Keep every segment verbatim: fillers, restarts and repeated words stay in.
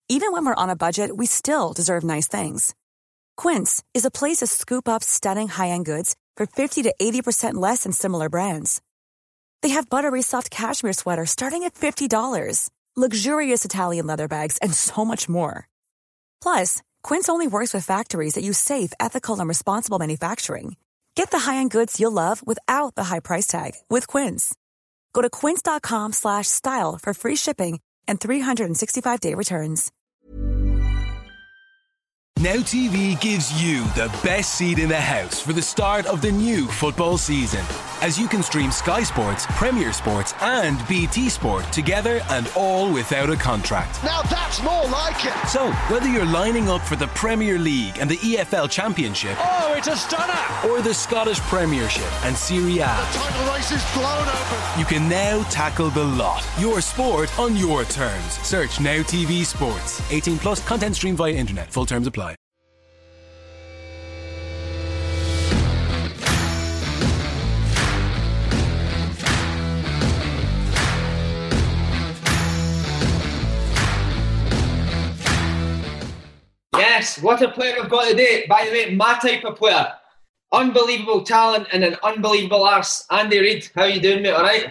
Even when we're on a budget, we still deserve nice things. Quince is a place to scoop up stunning high-end goods for fifty to eighty percent less than similar brands. They have buttery soft cashmere sweaters starting at fifty dollars, luxurious Italian leather bags, and so much more. Plus, Quince only works with factories that use safe, ethical, and responsible manufacturing. Get the high-end goods you'll love without the high price tag with Quince. Go to quince.com slash style for free shipping and three sixty-five day returns. Now T V gives you the best seat in the house for the start of the new football season. As you can stream Sky Sports, Premier Sports and B T Sport together and all without a contract. Now that's more like it. So, whether you're lining up for the Premier League and the E F L Championship... Oh, it's a stunner! ...or the Scottish Premiership and Serie A... The title race is blown open. You can now tackle the lot. Your sport on your terms. Search Now T V Sports. eighteen plus, content streamed via internet. Full terms apply. Yes, what a player we've got today. By the way, my type of player. Unbelievable talent and an unbelievable arse. Andy Reid, how you doing, mate? All right?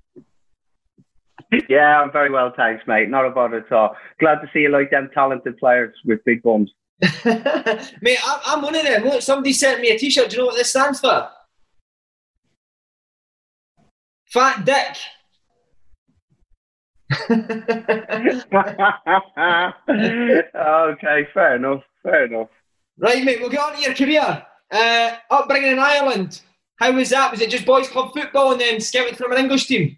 Yeah, I'm very well, thanks, mate. Not a bother at all. Glad to see you like them talented players with big bums. Mate, I'm one of them. Look, somebody sent me a t-shirt. Do you know what this stands for? Fat Dick. Okay, fair enough, fair enough. Right, mate, we'll get on to your career. Uh, upbringing in Ireland. How was that? Was it just boys' club football and then scouted from an English team?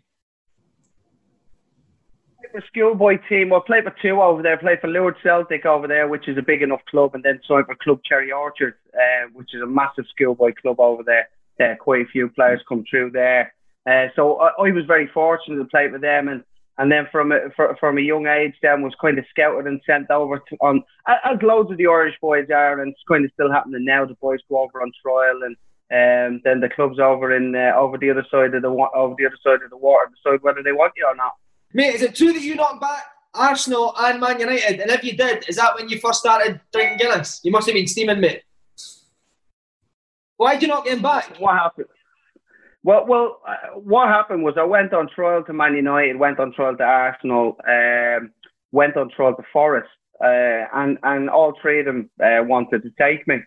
The schoolboy team, I played for two over there. I played for Lourdes Celtic over there, which is a big enough club, and then signed for Club Cherry Orchard, uh, which is a massive schoolboy club over there. Uh, quite a few players come through there. Uh, so I, I was very fortunate to play with them, and And then from a, for, from a young age, then was kind of scouted and sent over to, on, as loads of the Irish boys are, and it's kind of still happening now. The boys go over on trial, and um, then the clubs over in uh, over the other side of the over the other side of the water decide whether they want you or not. Mate, is it true that you knocked back Arsenal and Man United? And if you did, is that when you first started drinking Guinness? You must have been steaming, mate. Why did you not get him back? What happened? Well, well, uh, what happened was I went on trial to Man United, went on trial to Arsenal, um, went on trial to Forest, uh, and and all three of them uh, wanted to take me,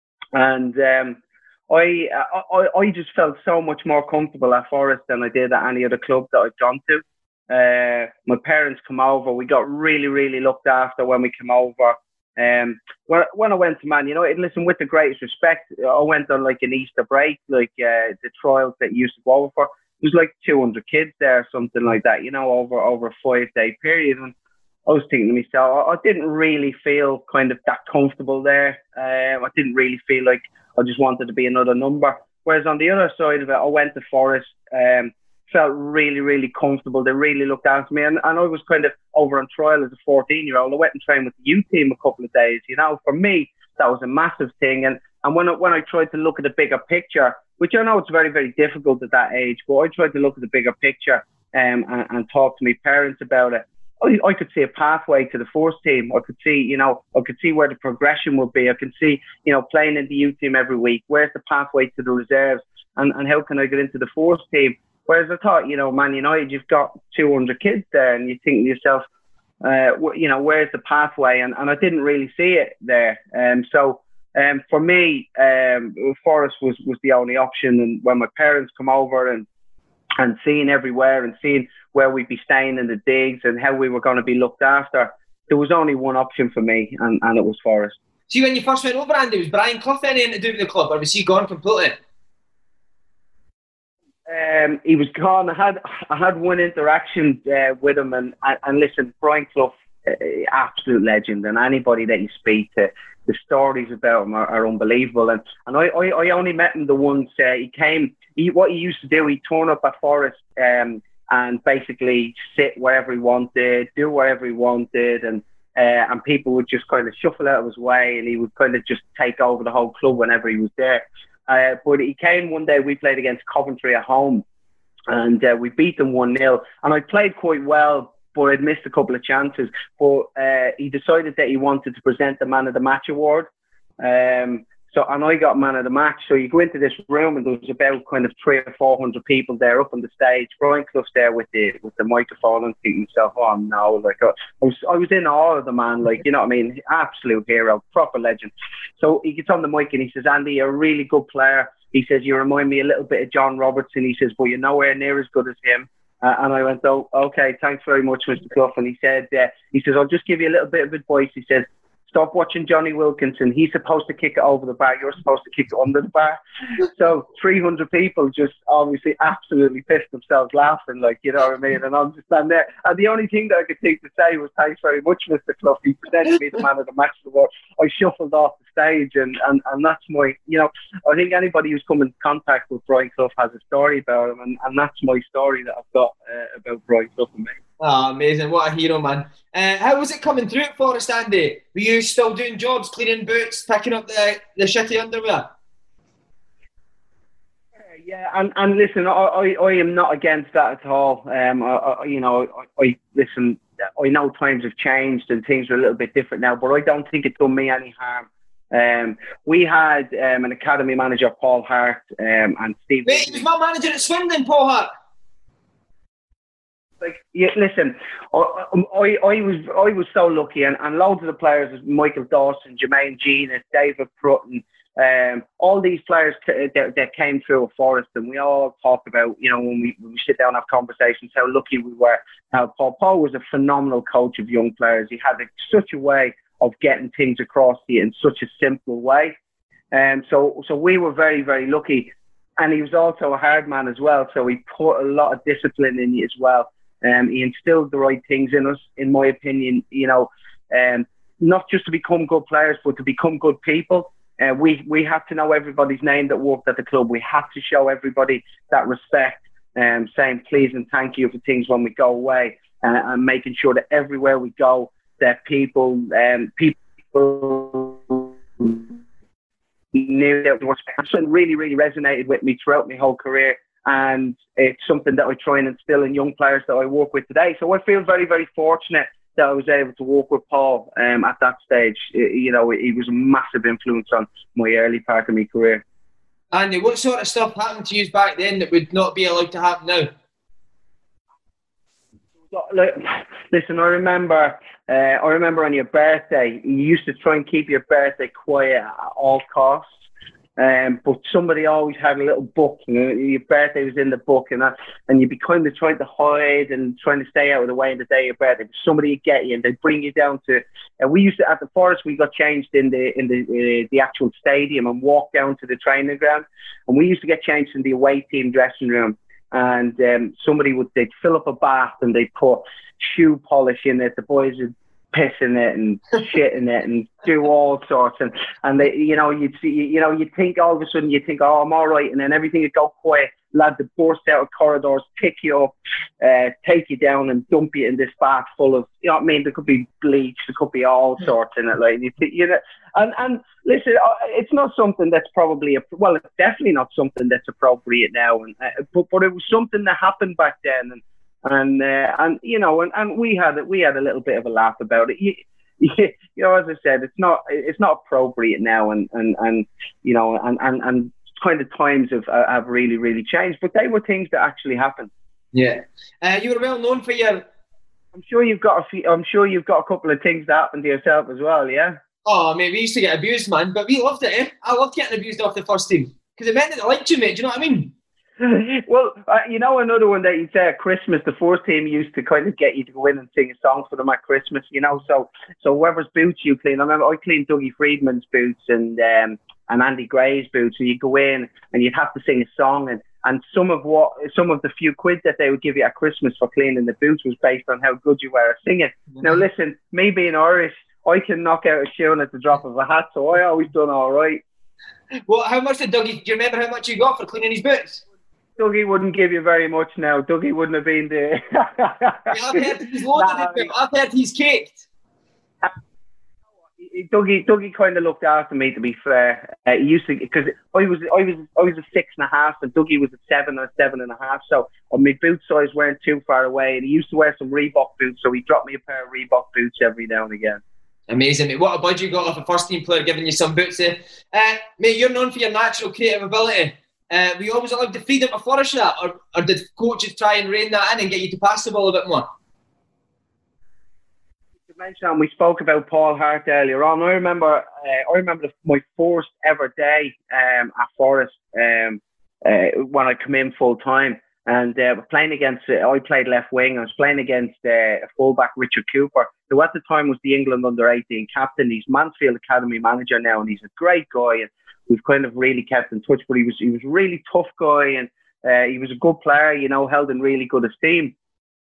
and um, I, I I just felt so much more comfortable at Forest than I did at any other club that I've gone to. Uh, my parents come over. We got really, really looked after when we came over. Um, when, when I went to Man United, listen, with the greatest respect, I went on like an Easter break, like uh, the trials that you used to go over for. There was like two hundred kids there, something like that, you know, over over a five-day period. And I was thinking to myself, I, I didn't really feel kind of that comfortable there. Uh, I didn't really feel like I just wanted to be another number. Whereas on the other side of it, I went to Forest, um, felt really, really comfortable. They really looked after me. And, and I was kind of over on trial as a fourteen-year-old. I went and trained with the youth team a couple of days. You know, for me, that was a massive thing. And and when I, when I tried to look at the bigger picture, which I know it's very, very difficult at that age, but I tried to look at the bigger picture um, and, and talk to my parents about it. I, I could see a pathway to the first team. I could see, you know, I could see where the progression would be. I could see, you know, playing in the youth team every week. Where's the pathway to the reserves? And, and how can I get into the first team? Whereas I thought, you know, Man United, you've got two hundred kids there, and you think to yourself, uh, you know, where's the pathway? And, and I didn't really see it there. Um, so um, for me, um, Forest was, was the only option. And when my parents come over and and seeing everywhere and seeing where we'd be staying in the digs and how we were going to be looked after, there was only one option for me, and, and it was Forest. See, when you first went over, Andy, was Brian Clough anything to do with the club, or was he gone completely? Um, he was gone. I had I had one interaction uh, with him, and, and and listen, Brian Clough, uh, absolute legend, and anybody that you speak to, the stories about him are, are unbelievable. And and I, I, I only met him the once uh, he came. He, what he used to do, he'd turn up at Forest um, and basically sit wherever he wanted, do whatever he wanted, and uh, and people would just kind of shuffle out of his way, and he would kind of just take over the whole club whenever he was there. Uh, but he came one day, we played against Coventry at home, and uh, we beat them one nil. And I played quite well, but I'd missed a couple of chances. But uh, he decided that he wanted to present the Man of the Match award. Um, so, and I got Man of the Match. So you go into this room and there was about kind of three or four hundred people there up on the stage. Brian Clough's there with the with the microphone and thinking himself, oh no, like I was I was in awe of the man, like, you know what I mean, absolute hero, proper legend. So he gets on the mic and he says, Andy, you're a really good player. He says, you remind me a little bit of John Robertson. He says, but you're nowhere near as good as him. Uh, and I went, oh, okay, thanks very much, Mister Clough. And he said, uh, he says, I'll just give you a little bit of advice. He says, stop watching Johnny Wilkinson. He's supposed to kick it over the bar. You're supposed to kick it under the bar. So three hundred people just obviously absolutely pissed themselves laughing, like, you know what I mean? And I'm just standing there. And the only thing that I could think to say was, thanks very much, Mister Clough. He presented me the Man of the Match award. I shuffled off the stage, and, and, and that's my, you know, I think anybody who's come in contact with Brian Clough has a story about him, and, and that's my story that I've got uh, about Brian Clough and me. Oh, amazing. What a hero, man. Uh, how was it coming through at Forest, Andy? Were you still doing jobs, cleaning boots, picking up the, the shitty underwear? Yeah, and, and listen, I, I, I am not against that at all. Um, I, I, you know, I, I listen, I know times have changed and things are a little bit different now, but I don't think it done me any harm. Um, we had um, an academy manager, Paul Hart, um, and Steve. Wait, he was my manager at Swindon, Paul Hart. Like, yeah, listen, I, I, I was I was so lucky, and, and loads of the players, Michael Dawson, Jermaine Genius, David Prutton, um, all these players that, that came through at Forest, and we all talk about, you know, when we, when we sit down and have conversations, how lucky we were. How Paul Paul was a phenomenal coach of young players. He had a, such a way of getting things across to you in such a simple way, and um, so so we were very very lucky. And he was also a hard man as well, so he put a lot of discipline in you as well. Um, he instilled the right things in us, in my opinion, you know, um, not just to become good players, but to become good people. Uh, we, we had to know everybody's name that worked at the club. We had to show everybody that respect, um, saying please and thank you for things when we go away, uh, and making sure that everywhere we go, that people, um, people knew that we were special. And really, really resonated with me throughout my whole career. And it's something that I try and instill in young players that I work with today. So I feel very, very fortunate that I was able to work with Paul um, at that stage. You know, he was a massive influence on my early part of my career. Andy, what sort of stuff happened to you back then that would not be allowed to happen now? Like, listen, I remember, uh, I remember on your birthday, you used to try and keep your birthday quiet at all costs. Um, but somebody always had a little book, you know, your birthday was in the book, and that, and you'd be kind of trying to hide and trying to stay out of the way on the day of your birthday. But somebody would get you and they'd bring you down to, and we used to, at the Forest, we got changed in the in the uh, the actual stadium and walked down to the training ground, and we used to get changed in the away team dressing room, and um, somebody would, they'd fill up a bath and they'd put shoe polish in it, the boys would piss in it and shit in it and do all sorts, and and they, you know, you'd see, you know, you'd think all of a sudden you'd think, oh, I'm all right, and then everything would go quiet. Lads would burst out of corridors, pick you up, uh, take you down and dump you in this bath full of, you know what I mean, there could be bleach, there could be all sorts in it, like, you, you know, and and listen, it's not something that's probably a, well, it's definitely not something that's appropriate now, and uh, but but it was something that happened back then, and. And uh, and you know, and, and we had we had a little bit of a laugh about it. You, you, you know, as I said, it's not it's not appropriate now, and and, and you know, and, and, and kind of times have have really really changed. But they were things that actually happened. Yeah, uh, you were well known for your. I'm sure you've got a few, I'm sure you've got a couple of things that happened to yourself as well. Yeah. Oh, mate, we used to get abused, man, but we loved it. Eh? I loved getting abused off the first team because it meant that they liked you, mate. Do you know what I mean? Well, uh, you know, another one that you'd say at Christmas, the first team used to kind of get you to go in and sing a song for them at Christmas, you know. So, so whoever's boots you clean, I remember I cleaned Dougie Friedman's boots and um, and Andy Gray's boots, and you'd go in and you'd have to sing a song, and, and some of what some of the few quid that they would give you at Christmas for cleaning the boots was based on how good you were at singing. Mm-hmm. Now, listen, me being Irish, I can knock out a tune at the drop of a hat, so I always done all right. Well, how much did Dougie? Do you remember how much you got for cleaning his boots? Dougie wouldn't give you very much now. Dougie wouldn't have been there. Yeah, I've heard he's loaded nah, it, I've heard he's caked. Dougie, Dougie kind of looked after me. To be fair, uh, he used to because I was, I was, I was a six and a half, and Dougie was a seven or a seven and a half. So uh, my boot size weren't too far away, and he used to wear some Reebok boots. So he dropped me a pair of Reebok boots every now and again. Amazing, mate. What a budget you got off a first team player giving you some boots there. Uh, mate, you're known for your natural creative ability. Uh, were you always allowed the freedom to flourish that, or, or did coaches try and rein that in and get you to pass the ball a bit more? You mentioned we spoke about Paul Hart earlier on. I remember, uh, I remember my first ever day um, at Forest um, uh, when I come in full time. And uh, playing against, uh, I played left wing. I was playing against uh, a fullback, Richard Cooper, who at the time was the England under eighteen captain. He's Mansfield Academy manager now, and he's a great guy. And we've kind of really kept in touch. But he was he was a really tough guy, and uh, he was a good player. You know, held in really good esteem.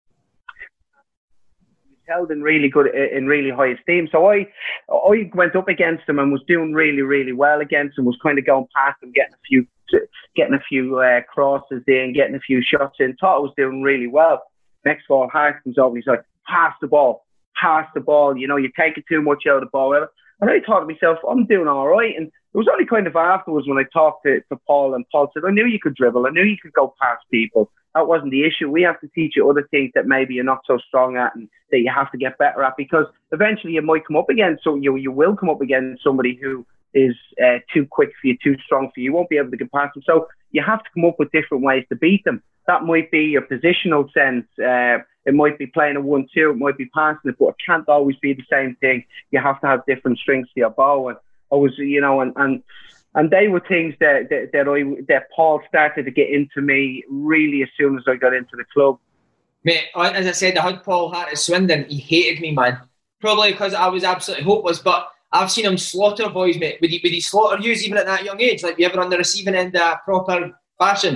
He was held in really good, in really high esteem. So I, I went up against him and was doing really, really well against him. Was kind of going past him, getting a few. Getting a few uh, crosses in, getting a few shots in, thought I was doing really well. Next ball, Hart comes over and he's like, pass the ball, pass the ball, you know, you're taking too much out of the ball. And I thought to myself, I'm doing all right. And it was only kind of afterwards when I talked to, to Paul, and Paul said, I knew you could dribble, I knew you could go past people. That wasn't the issue. We have to teach you other things that maybe you're not so strong at and that you have to get better at, because eventually you might come up against, so you, you will come up against somebody who is uh, too quick for you, too strong for you. You won't be able to get past them. So you have to come up with different ways to beat them. That might be your positional sense. Uh, it might be playing a one two. It might be passing it, but it can't always be the same thing. You have to have different strings to your bow. And I was, you know, and and, and they were things that that, that I that Paul started to get into me really as soon as I got into the club. Mate, as I said, I had Paul Hart at Swindon. He hated me, man. Probably because I was absolutely hopeless, but I've seen him slaughter boys, mate. Would he, would he slaughter you even at that young age? Like, you ever on the receiving end of uh, proper fashion?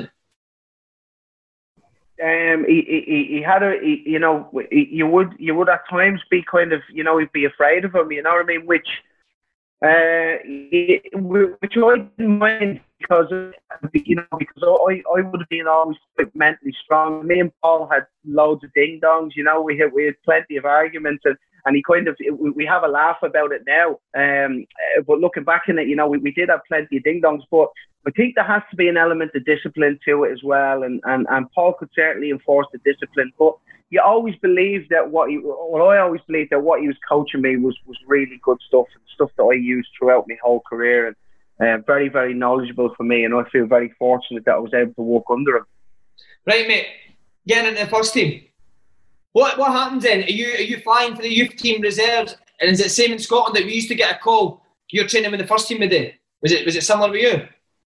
Um, he, he, he had a, he, you know, he, you would, you would at times be kind of, you know, he'd be afraid of him, you know what I mean? Which, uh, he, which I didn't mind because, you know, because I, I would have been always quite mentally strong. Me and Paul had loads of ding dongs, you know, we had, we had plenty of arguments, and And he kind of, we have a laugh about it now. Um, but looking back in it, you know, we, we did have plenty of ding-dongs. But I think there has to be an element of discipline to it as well. And, and, and Paul could certainly enforce the discipline. But you always believe that what he, well, I always believed that what he was coaching me was, was really good stuff, and stuff that I used throughout my whole career. And uh, very, very knowledgeable for me. And I feel very fortunate that I was able to walk under him. Right, mate. Getting into the first team. What what happens then? Are you are you flying for the youth team reserves? And is it the same in Scotland that we used to get a call? You're training with the first team today. Was it was it similar with you?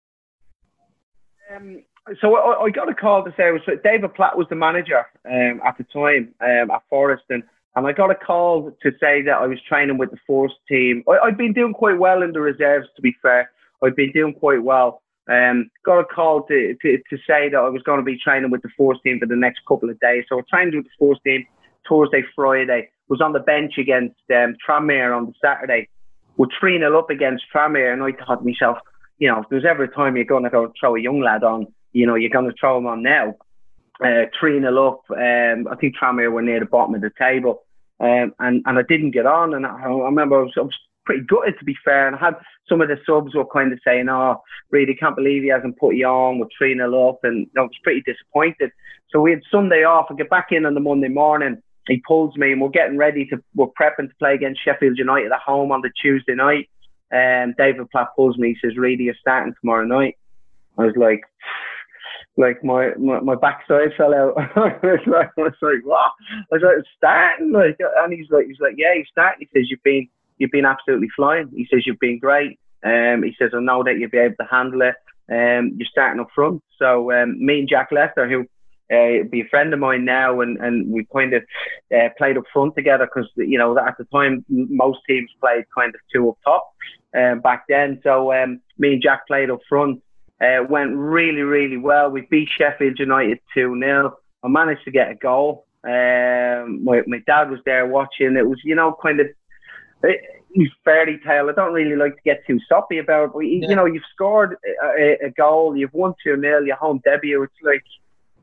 Um, so I, I got a call to say, it was David Platt was the manager um, at the time um, at Forest, and, and I got a call to say that I was training with the first team. I, I'd been doing quite well in the reserves, to be fair. I'd been doing quite well. Um, got a call to, to, to say that I was going to be training with the first team for the next couple of days. So I trained with the first team Thursday, Friday. Was on the bench against um, Tranmere on the Saturday. We're three nil up against Tranmere, and I thought to myself, you know, if there's ever a time you're going to go throw a young lad on, you know, you're going to throw him on now. Uh, three nil up. Um, I think Tranmere were near the bottom of the table, um, and and I didn't get on. And I, I remember I was, I was pretty gutted, to be fair. And I had some of the subs were kind of saying, "Oh, really can't believe he hasn't put you on. We're three nil up," and I was pretty disappointed. So we had Sunday off. I get back in on the Monday morning. He pulls me, and we're getting ready to. We're prepping to play against Sheffield United at home on the Tuesday night. And David Platt pulls me. He says, "Really, you're starting tomorrow night." I was like, like my my, my backside fell out. I was like, I was like, what? I was like, starting, like, and he's like, he's like, yeah, he's starting. He says, "You've been, you've been absolutely flying." He says, "You've been great." Um, he says, "I know that you'll be able to handle it. Um, you're starting up front." So um, me and Jack Lester, who uh, be a friend of mine now, and, and we kind of uh, played up front together because, you know, at the time most teams played kind of two up top um, back then. So um, me and Jack played up front. Uh, went really, really well. We beat Sheffield United two nil. I managed to get a goal. Um, my, my dad was there watching. It was, you know, kind of it, fairy tale. I don't really like to get too soppy about it, but, yeah. you know, you've scored a, a goal, you've won two nil, your home debut. It's like,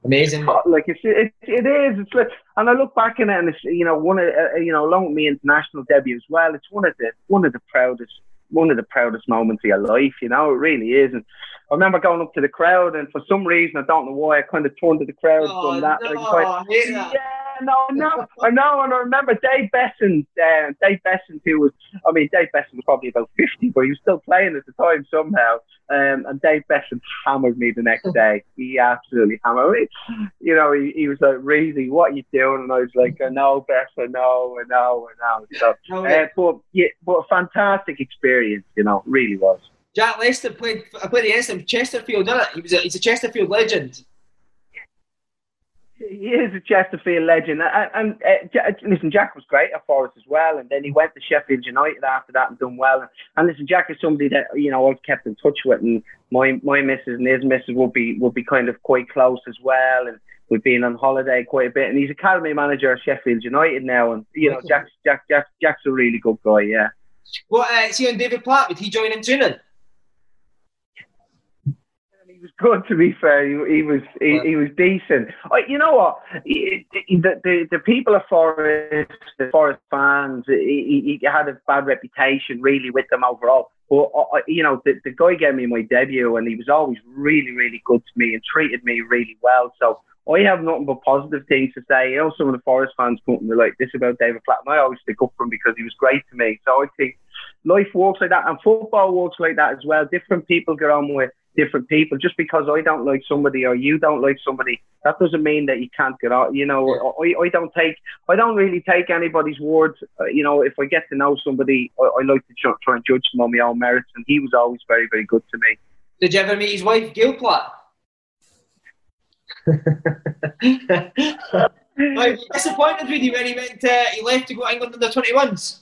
Amazing. Like it's, it, it is. It's like, and I look back in it, and it's, you know, one of uh, you know, along with me international debut as well. It's one of the one of the proudest one of the proudest moments of your life. You know, it really is. And I remember going up to the crowd, and for some reason, I don't know why, I kind of turned to the crowd Oh, and that. no, Like, quite, I hate that. Yeah, no, I know, I know, and I remember Dave Besson, uh, Dave Besson, who was, I mean, Dave Besson was probably about fifty, but he was still playing at the time somehow. Um, and Dave Besson hammered me the next day. He absolutely hammered me. You know, he, he was like, "Reezy, what are you doing?" And I was like, "I know, Bess, I know, I know, I know." So, uh, but yeah, but a fantastic experience. You know, really was. Jack Lester played. I played against him, Chesterfield, didn't it? He was. A, he's a Chesterfield legend. He is a Chesterfield legend, and, and uh, listen, Jack was great at Forest as well, and then he went to Sheffield United after that and done well. And, and listen, Jack is somebody that, you know, I've kept in touch with, and my my missus and his missus would be would be kind of quite close as well, and we've been on holiday quite a bit. And he's academy manager at Sheffield United now, and you know, Jack's Jack Jack Jack's a really good guy, yeah. Well, uh, see on David Platt, would he join in training? He was good, to be fair. He, he was he, he was decent. I, you know what? He, he, the, the the people of Forest, the Forest fans, he, he had a bad reputation really with them overall. But uh, you know, the, the guy gave me my debut, and he was always really, really good to me and treated me really well. So I have nothing but positive things to say. You know, some of the Forest fans come to me like this about David Platt, and I always stick up for him because he was great to me. So I think life works like that, and football works like that as well. Different people get on with different people. Just because I don't like somebody or you don't like somebody, that doesn't mean that you can't get on. You know, I, I don't take, I don't really take anybody's words. Uh, you know, if I get to know somebody, I, I like to try, try and judge them on my own merits, and he was always very, very good to me. Did you ever meet his wife, Gail Platt? Like, disappointed with you when he went, uh, he left to go to England under twenty-ones?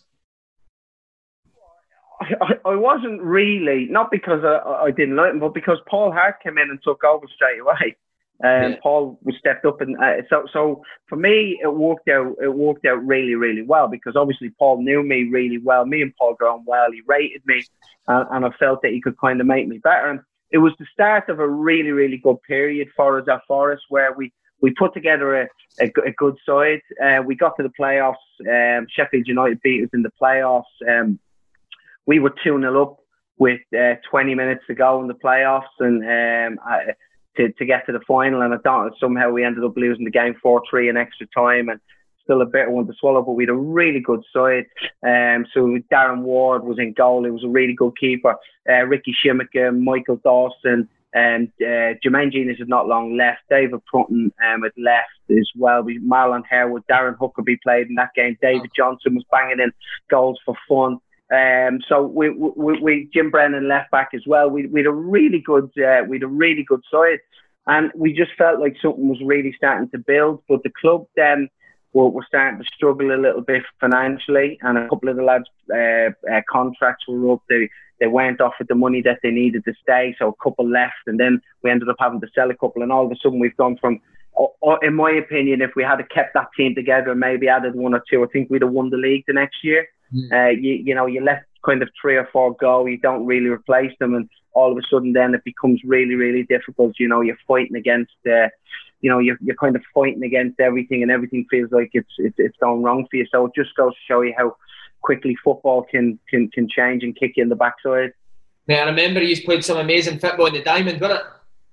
I, I wasn't really, not because I, I didn't like him, but because Paul Hart came in and took over straight away. Um, yeah. Paul was stepped up, and uh, so so for me it worked out. It worked out really, really well, because obviously Paul knew me really well. Me and Paul got on well. He rated me, and, and I felt that he could kind of make me better. And it was the start of a really, really good period for us at Forest, where we. We put together a, a, a good side. Uh, we got to the playoffs. Um, Sheffield United beat us in the playoffs. Um, we were two nil up with uh, twenty minutes to go in the playoffs, and um, I, to, to get to the final. And I thought somehow we ended up losing the game four three in extra time, and still a bitter one to swallow, but we had a really good side. Um, so Darren Ward was in goal. He was a really good keeper. Uh, Ricky Shimmick, Michael Dawson, and uh, Jermaine Genius had not long left. David Prunton um, had left as well. We Marlon Harewood, Darren Huckerby played in that game. David Johnson was banging in goals for fun. Um, so we, we, we Jim Brennan left back as well. We we had a really good uh, we had a really good side, and we just felt like something was really starting to build. But the club then were, were starting to struggle a little bit financially, and a couple of the lads' uh, uh, contracts were up. They They weren't offered the money that they needed to stay, so a couple left, and then we ended up having to sell a couple, and all of a sudden we've gone from, in my opinion, if we had kept that team together and maybe added one or two, I think we'd have won the league the next year. Mm. Uh, you, you know, you let kind of three or four go, you don't really replace them, and all of a sudden then it becomes really, really difficult. You know, you're fighting against, uh, you know, you're, you're kind of fighting against everything, and everything feels like it's, it's, it's going wrong for you. So it just goes to show you how quickly football can can can change and kick you in the backside. Yeah, I remember you played some amazing football in the Diamond, wasn't it?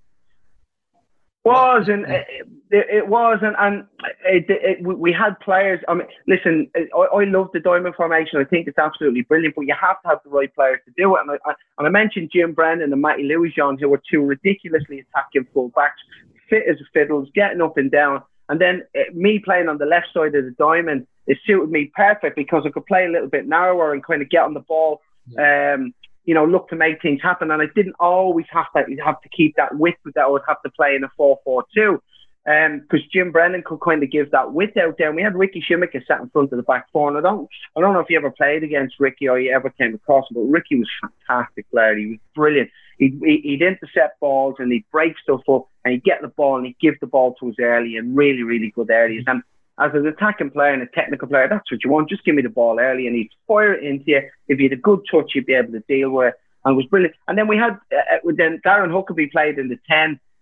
Was and it, it was, and, and it, it, we had players. I mean, listen, I, I love the Diamond formation. I think it's absolutely brilliant, but you have to have the right players to do it. And I, I, and I mentioned Jim Brennan and Matty Louis-Jean, who were two ridiculously attacking full backs, fit as fiddles, getting up and down. And then uh, me playing on the left side of the Diamond, it suited me perfect because I could play a little bit narrower and kind of get on the ball, um, you know, look to make things happen. And I didn't always have to have to keep that width that I would have to play in a four four two, um, because Jim Brennan could kind of give that width out there. And we had Ricky Shimmick sat in front of the back four, and I don't, I don't know if you ever played against Ricky or you ever came across him, but Ricky was a fantastic player. He was brilliant. He'd, he'd intercept balls and he'd break stuff up, and he'd get the ball and he'd give the ball to us early, and really, really good areas. And as an attacking player and a technical player, that's what you want. Just give me the ball early, and he'd fire it into you. If you had a good touch, you'd be able to deal with it. And it was brilliant. And then we had, uh, then Darren Huckerby played in the ten,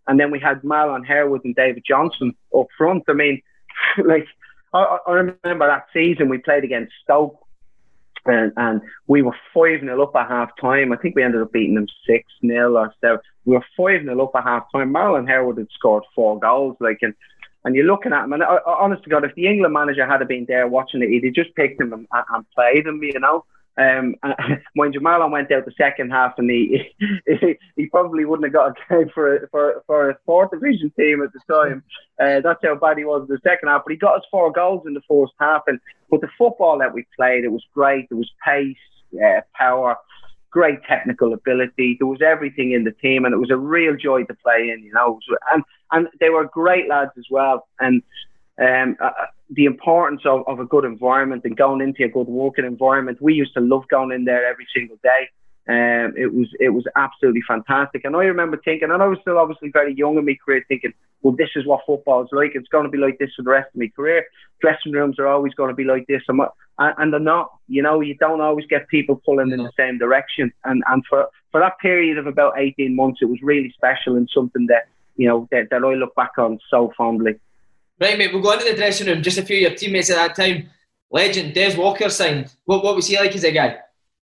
and then we had Marlon Harewood and David Johnson up front. I mean, like I, I remember that season we played against Stoke, and, and we were five nil up at half time. I think we ended up beating them six nil or so. We were five nil up at half time. Marlon Harewood had scored four goals, like and. And you're looking at him, and uh, honest to God, if the England manager had been there watching it, he'd have just picked him and, and played him, you know. Um, mind you, Marlon went out the second half, and he he, he probably wouldn't have got a game for a, for, for a fourth division team at the time. Uh, that's how bad he was in the second half. But he got us four goals in the first half. And but the football that we played, it was great. There was pace, uh, power, great technical ability. There was everything in the team, and it was a real joy to play in, you know. And and they were great lads as well. And um, uh, the importance of, of a good environment and going into a good working environment. We used to love going in there every single day. Um, it was it was absolutely fantastic. And I remember thinking, and I was still obviously very young in my career, thinking, well, this is what football is like. It's going to be like this for the rest of my career. Dressing rooms are always going to be like this. And, and they're not. You know, you don't always get people pulling in the same direction. And and for, for that period of about eighteen months, it was really special and something that, you know, that, that I look back on so fondly. Right, mate, we'll go into the dressing room. Just a few of your teammates at that time. Legend, Des Walker signed. What, what was he like as a guy?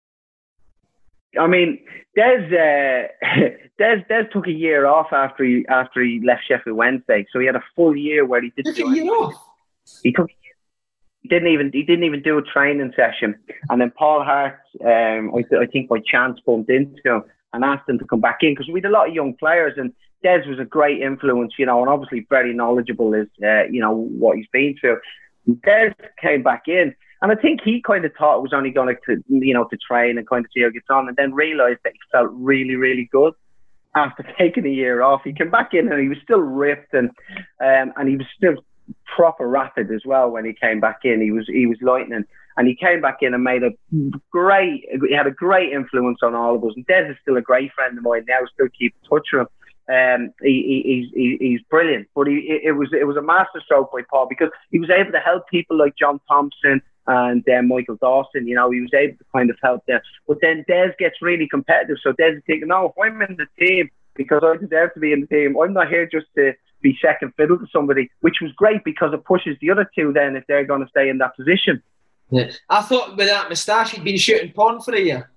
I mean, Des, uh, Des, Des took a year off after he after he left Sheffield Wednesday, so he had a full year where he didn't took do a year off. He took. He didn't even he didn't even do a training session, and then Paul Hart, um, I, I think by chance bumped into him and asked him to come back in because we had a lot of young players, and Des was a great influence, you know, and obviously very knowledgeable as uh, you know what he's been through. Des came back in. And I think he kind of thought it was only going to, you know, to train and kind of see how it gets on, and then realised that he felt really, really good after taking a year off. He came back in and he was still ripped, and um, and he was still proper rapid as well when he came back in. He was he was lightning, and he came back in and made a great. He had a great influence on all of us. And Des is still a great friend of mine now. Still keep in touch with him. Um, he, he, he's he's brilliant. But he it was it was a masterstroke by Paul because he was able to help people like John Thompson and uh, Michael Dawson. You know, he was able to kind of help them. But then Des gets really competitive. So Des is thinking, no, if I'm in the team because I deserve to be in the team, I'm not here just to be second fiddle to somebody, which was great because it pushes the other two then if they're going to stay in that position. Yeah. I thought with that moustache he'd been shooting porn for a year.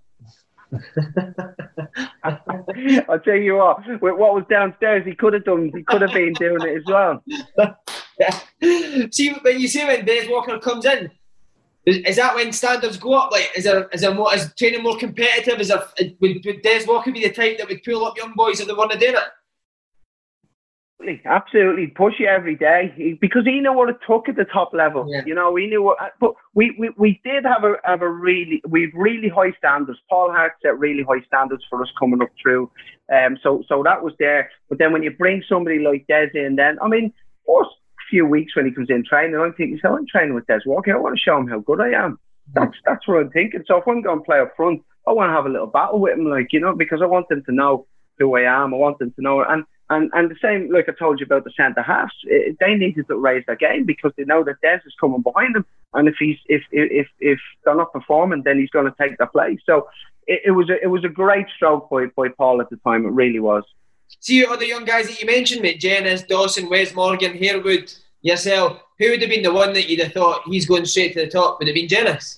I'll tell you what, with what was downstairs, he could have done. He could have been doing it as well. Yeah. See, when you see when Des Walker comes in, is, is that when standards go up? Like, is there is there more? Is training more competitive? Is there, would, would Des Walker be the type that would pull up young boys if they want to do it? Absolutely, push you every day because he knew what it took at the top level. Yeah. You know, we knew what, but we, we, we did have a have a really we had really high standards. Paul Hart set really high standards for us coming up through, um. So so that was there. But then when you bring somebody like Des in, then I mean, first few weeks when he comes in training, I'm thinking, so I'm training with Des Walker. I want to show him how good I am. That's that's what I'm thinking. So if I'm going to play up front, I want to have a little battle with him, like you know, because I want him to know who I am. I want them to know and. And and the same, like I told you about the centre halves, it, they needed to raise their game because they know that Des is coming behind them, and if he's if if if they're not performing, then he's going to take their place. So it, it was a, it was a great stroke by by Paul at the time. It really was. See, all the young guys that you mentioned, mate, Jenas, Dawson, Wes Morgan, Harewood, yourself, who would have been the one that you'd have thought he's going straight to the top? Would it have been Jenas?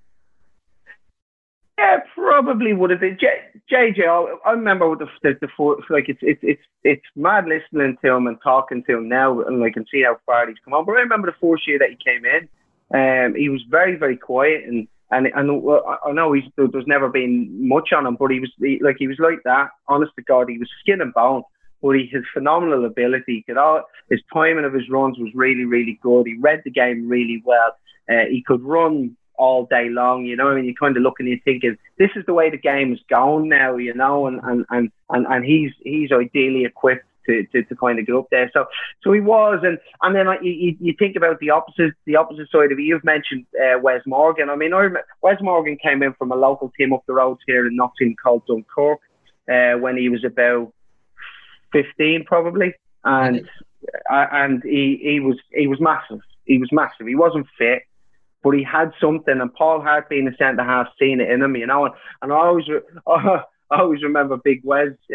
Yeah, probably would have been. J J, I, I remember with the, the, the like it's it's it's it's mad listening to him and talking to him now, and I can see how far he's come on. But I remember the first year that he came in, um, he was very very quiet, and and and well, I know he's there's never been much on him, but he was he, like he was like that. Honest to God, he was skin and bone. But he has phenomenal ability. He could all, his timing of his runs was really really good. He read the game really well. Uh, he could run all day long, you know. I mean, you kind of look and you're thinking, this is the way the game is going now, you know, and and and and, and he's he's ideally equipped to, to, to kind of get up there. So so he was, and and then you, you think about the opposite the opposite side of it. You've mentioned uh, Wes Morgan. I mean, I remember, Wes Morgan came in from a local team up the road here in Nottingham called Dunkirk uh, when he was about fifteen, probably, and uh, and he he was he was massive. He was massive. He wasn't fit, but he had something, and Paul Hart being a centre half, seeing it in him, you know. And, and I always, I always remember Big Wes. Uh,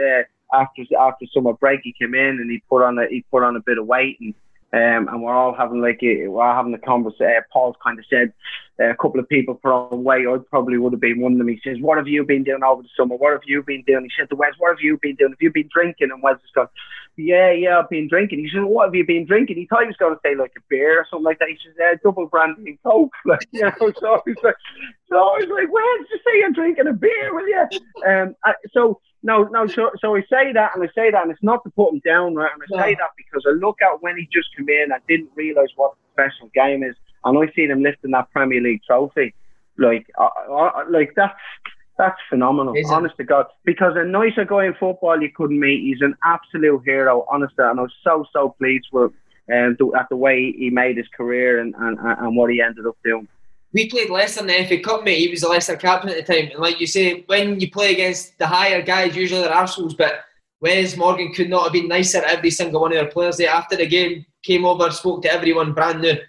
after after summer break, he came in and he put on a he put on a bit of weight, and um, and we're all having like a, we're all having a conversation. Uh, Paul's kind of said uh, a couple of people put on weight. I probably would have been one of them. He says, "What have you been doing over the summer? What have you been doing?" He said to Wes, "What have you been doing? Have you been drinking?" And Wes has gone, "Yeah, yeah, I've been drinking." He said, "What have you been drinking?" He thought he was going to say like a beer or something like that. He says, uh, "Double brandy and coke." Like, you know, so he's like, so I was like, "Wes, just say you're drinking a beer, will you?" Um, I, so. No, no. So, so I say that, and I say that, and it's not to put him down, right? And I yeah. say that because I look at when he just came in, I didn't realise what the special game is, and I seen him lifting that Premier League trophy, like, uh, uh, like that's that's phenomenal, Is honest it? to God. Because a nicer guy in football you couldn't meet. He's an absolute hero, honestly, and I was so so pleased with um, the, at the way he made his career and, and and what he ended up doing. We played Leicester in the F A Cup, mate. He was the Leicester captain at the time. And like you say, when you play against the higher guys, usually they're arseholes, but Wes Morgan could not have been nicer at every single one of their players. They, after the game, came over, spoke to everyone brand new.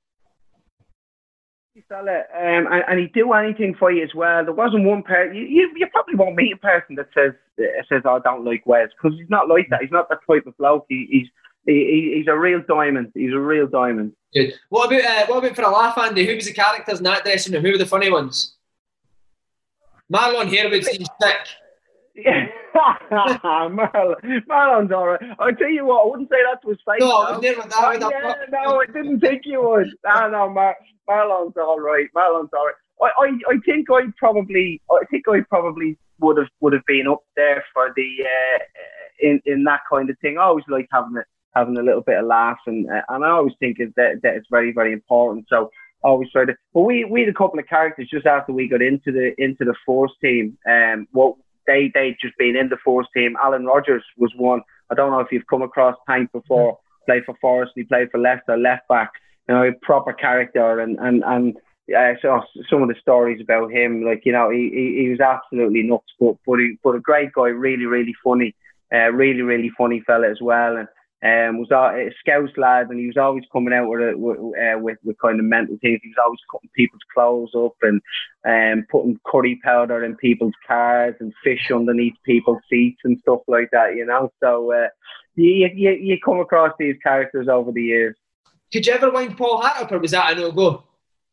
Um, and, and he'd do anything for you as well. There wasn't one person, you, you, you probably won't meet a person that says, uh, says oh, I don't like Wes, because he's not like that. He's not that type of bloke. He, he's he, he's a real diamond. He's a real diamond. Good. What about uh, what about for a laugh, Andy? Who was the characters in that dressing room? Who were the funny ones? Marlon Harewood seems sick. Yeah, Marlon, Marlon's all right. I'll tell you what, I wouldn't say that to his face. No, I was never that. Oh, yeah, no, I didn't think you would. No, no, Mar- Marlon's all right. Marlon's all right. I, I, I think I probably, I think I probably would have would have been up there for the uh, in in that kind of thing. I always like having it. having a little bit of laugh, and uh, and I always think that that it's very, very important. So I always try to. But we we had a couple of characters just after we got into the into the Force team. Um, what they they just been in the Force team. Alan Rogers was one. I don't know if you've come across Tank before. Played for Forest, he played for Leicester, left back. You know, a proper character, and and and. Uh, so some of the stories about him, like, you know, he he, he was absolutely nuts, but but, he, but a great guy, really, really funny, uh, really, really funny fella as well, and. Um, was a Scouse lad, and he was always coming out with, a, with, uh, with with kind of mental things. He was always cutting people's clothes up and um, putting curry powder in people's cars and fish underneath people's seats and stuff like that. You know, so uh, you, you you come across these characters over the years. Could you ever wind Paul Hart up, or was that a no go?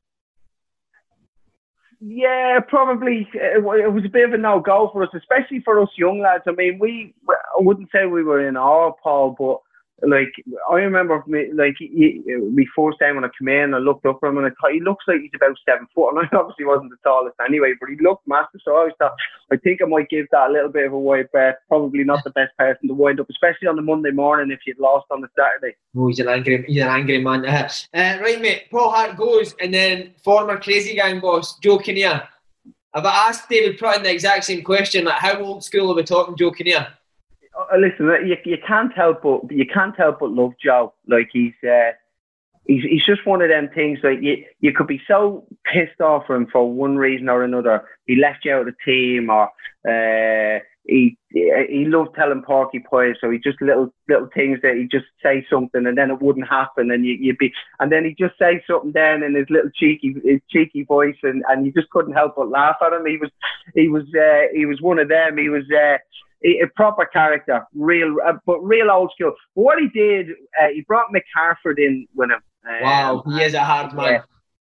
Yeah, probably. It was a bit of a no go for us, especially for us young lads. I mean, we I wouldn't say we were in awe of Paul, but. Like, I remember, me, like, he, me first time when I came in, I looked up at him and I thought, he looks like he's about seven foot. And I obviously wasn't the tallest anyway, but he looked massive. So I always thought, I think I might give that a little bit of a wide berth. Probably not the best person to wind up, especially on the Monday morning if you'd lost on the Saturday. Oh, he's an angry, he's an angry man. Uh, uh, right, mate, Paul Hart goes, and then former Crazy Gang boss, Joe Kinnear. I've asked David Prutton the exact same question, like, how old school are we talking Joe Kinnear? Uh, listen, you you can't help but you can't help but love Joe. Like, he's uh, he's he's just one of them things. Like, you you could be so pissed off for him for one reason or another. He left you out of the team, or uh, he he loved telling porcupines. So he just little little things that he just say something and then it wouldn't happen, and you you'd be and then he just say something then in his little cheeky his cheeky voice, and, and you just couldn't help but laugh at him. He was he was uh, he was one of them. He was. Uh, A proper character, real, uh, but real old school. But what he did, uh, he brought Mick Harford in with him. Um, wow, he is a hard man. Yeah.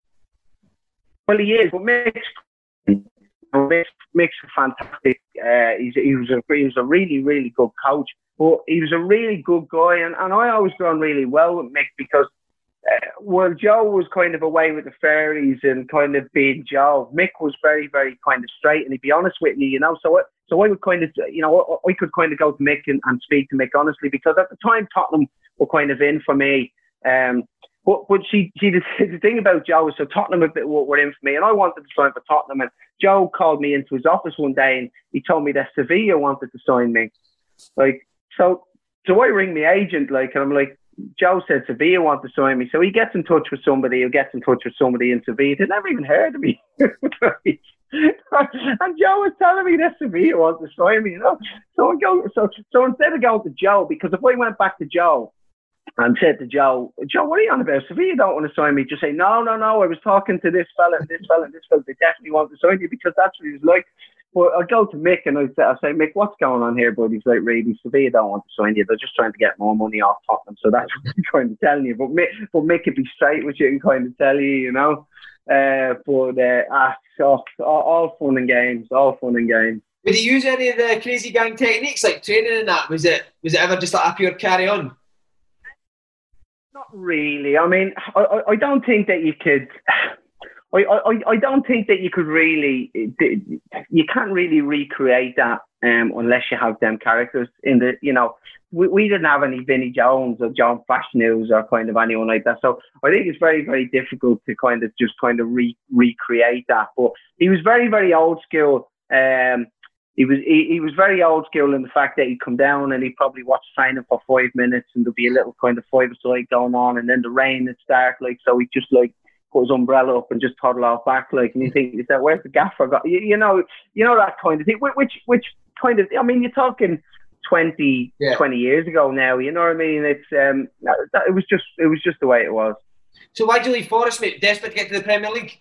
Well, he is, but Mick's, Mick's, Mick's fantastic. Uh, he's, he was a he was a really, really good coach. But he was a really good guy, and, and I always got on really well with Mick because, uh, well, Joe was kind of away with the fairies and kind of being Joe. Mick was very, very kind of straight, and he'd be honest with you, you know. So, it, so I would kind of, you know, I could kind of go to Mick and, and speak to Mick honestly, because at the time Tottenham were kind of in for me. Um, but but she, she the, the thing about Joe is, so Tottenham a bit were in for me, and I wanted to sign for Tottenham. And Joe called me into his office one day, and he told me that Sevilla wanted to sign me. Like, so, so I ring my agent, like, and I'm like, Joe said Sevilla want to sign me. So he gets in touch with somebody who gets in touch with somebody in Sevilla. They never even heard of me. And Joe was telling me that Sevilla wants to sign me, you know. So I go, so so instead of going to Joe, because if I went back to Joe and said to Joe, Joe, what are you on about? Sevilla don't want to sign me. Just say, no, no, no. I was talking to this fella and this fella and this fella. They definitely want to sign you, because that's what he was like. but I go to Mick and I say, I say, Mick, what's going on here, bud? He's like, really, Sevilla don't want to sign you. They're just trying to get more money off Tottenham. So that's what I'm kind of telling you. But Mick, but Mick could be straight with you and kind of tell you, you know. Uh, but uh, ah, so, all, all fun and games, all fun and games. Would he use any of the crazy gang techniques like training and that? Was it was it ever just like a pure carry on? Not really. I mean, I, I, I don't think that you could. I, I, I don't think that you could really. You can't really recreate that um, unless you have them characters in the. You know, we, we didn't have any Vinnie Jones or John Fashnews or kind of anyone like that. So I think it's very, very difficult to kind of just kind of re, recreate that. But he was very, very old school. Um, He was he, he was very old school in the fact that he'd come down and he'd probably watch training for five minutes and there'd be a little kind of five-a-side going on, and then the rain would start, like, so he'd just like put his umbrella up and just toddle off back, like, and you think, is that where's the gaffer got? You, you know, you know that kind of thing. Which which kind of, I mean, you're talking twenty, yeah. twenty years ago now. You know what I mean? It's um, that, it was just it was just the way it was. So why'd you leave Forest, mate? Desperate to get to the Premier League?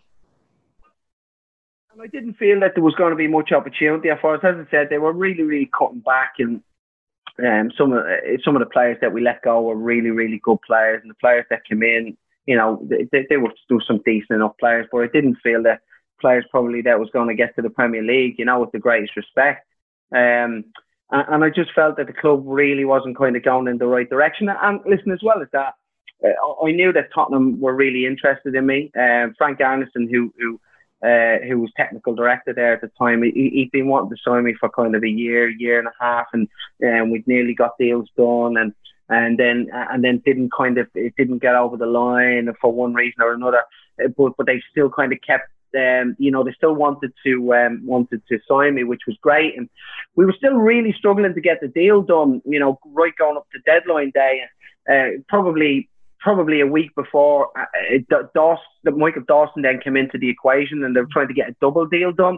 And I didn't feel that there was going to be much opportunity at Forest. As I said, they were really, really cutting back, and um, some of some of the players that we let go were really, really good players, and the players that came in, you know, they, they were still some decent enough players. But I didn't feel that players probably that was going to get to the Premier League, you know, with the greatest respect. Um, and, and I just felt that the club really wasn't kind of going in the right direction. And listen, as well as that, uh, I knew that Tottenham were really interested in me. Um, Frank Arneson, who who. Uh, who was technical director there at the time, he, he'd been wanting to sign me for kind of a year, year and a half, and um, we'd nearly got deals done, and and then and then didn't kind of it didn't get over the line for one reason or another. But but they still kind of kept, um, you know, they still wanted to um, wanted to sign me, which was great, and we were still really struggling to get the deal done. You know, right going up to deadline day, uh, probably. Probably a week before, uh, Dawson, Michael Dawson then came into the equation, and they were trying to get a double deal done.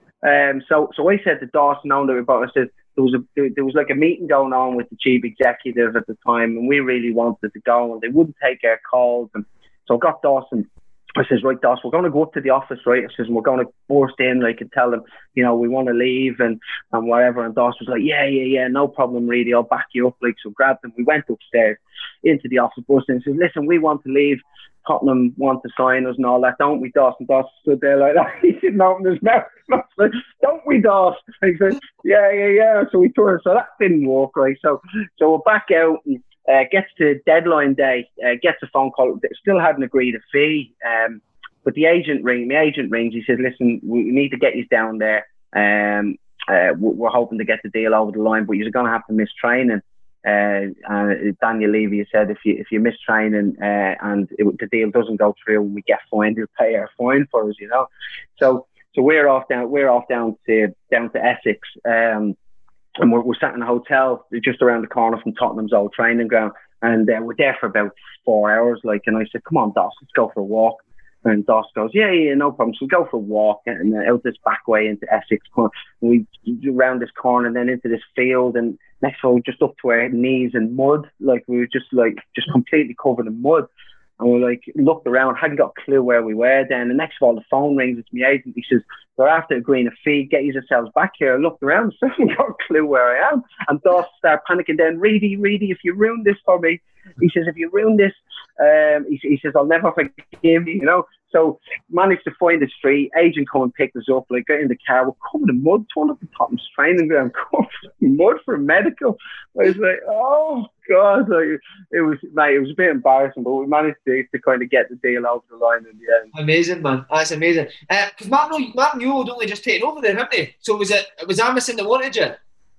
Um, so, so I said to Dawson, on about, I said there was a there was like a meeting going on with the chief executive at the time, and we really wanted to go, and they wouldn't take our calls. And so I got Dawson. I says, right, Dawson, we're going to go up to the office, right? I says, we're going to burst in, like, and tell them, you know, we want to leave and, and whatever. And Dawson was like, yeah, yeah, yeah, no problem, really. I'll back you up. Like, so grabbed them. We went upstairs into the office, burst in and says, listen, we want to leave. Tottenham want to sign us and all that, don't we, Dawson? Dawson stood there like that. He didn't open his mouth. Like, don't we, Dawson? He said, yeah, yeah, yeah. So we turned. So that didn't work, right? So, so we're back out and Uh, gets to deadline day, uh, gets a phone call. Still hadn't agreed a fee, um, but the agent ring. The agent rings. He says, "Listen, we need to get you down there. Um, uh, we're hoping to get the deal over the line, but you're going to have to miss training." Uh, and Daniel Levy said, "If you if you miss training uh, and it, the deal doesn't go through, and we get fined, he'll pay our fine for us." You know, so so we're off down. We're off down to down to Essex. Um, And we're, we're sat in a hotel just around the corner from Tottenham's old training ground. And uh, we're there for about four hours. Like, and I said, come on, Doss, let's go for a walk. And Doss goes, yeah, yeah, no problem. So we go for a walk and uh, out this back way into Essex. And we around this corner and then into this field. And next of all, just up to our knees in mud. Like, we were just like, just completely covered in mud. And we like looked around, hadn't got a clue where we were then. And next of all, the phone rings. It's my agent. He says, they're after agreeing a fee. Get yourselves back here. I looked around, so I haven't got a clue where I am. And Dawson started panicking then. Reedy, Reedy, if you ruin this for me, he says, if you ruin this, um, he, he says, I'll never forgive you, you know. So managed to find the street. Agent come and picked us up. Like, got in the car. We're covered in mud. Turned up the Tottenham's training ground. Covered in mud for medical. I was like, oh God! Like, it was, mate. It was a bit embarrassing, but we managed to, to kind of get the deal over the line in the end. Amazing, man. That's amazing. Because uh, Martin, Martin Yule had only just taken over there, haven't they? So was it was Arneson that wanted you?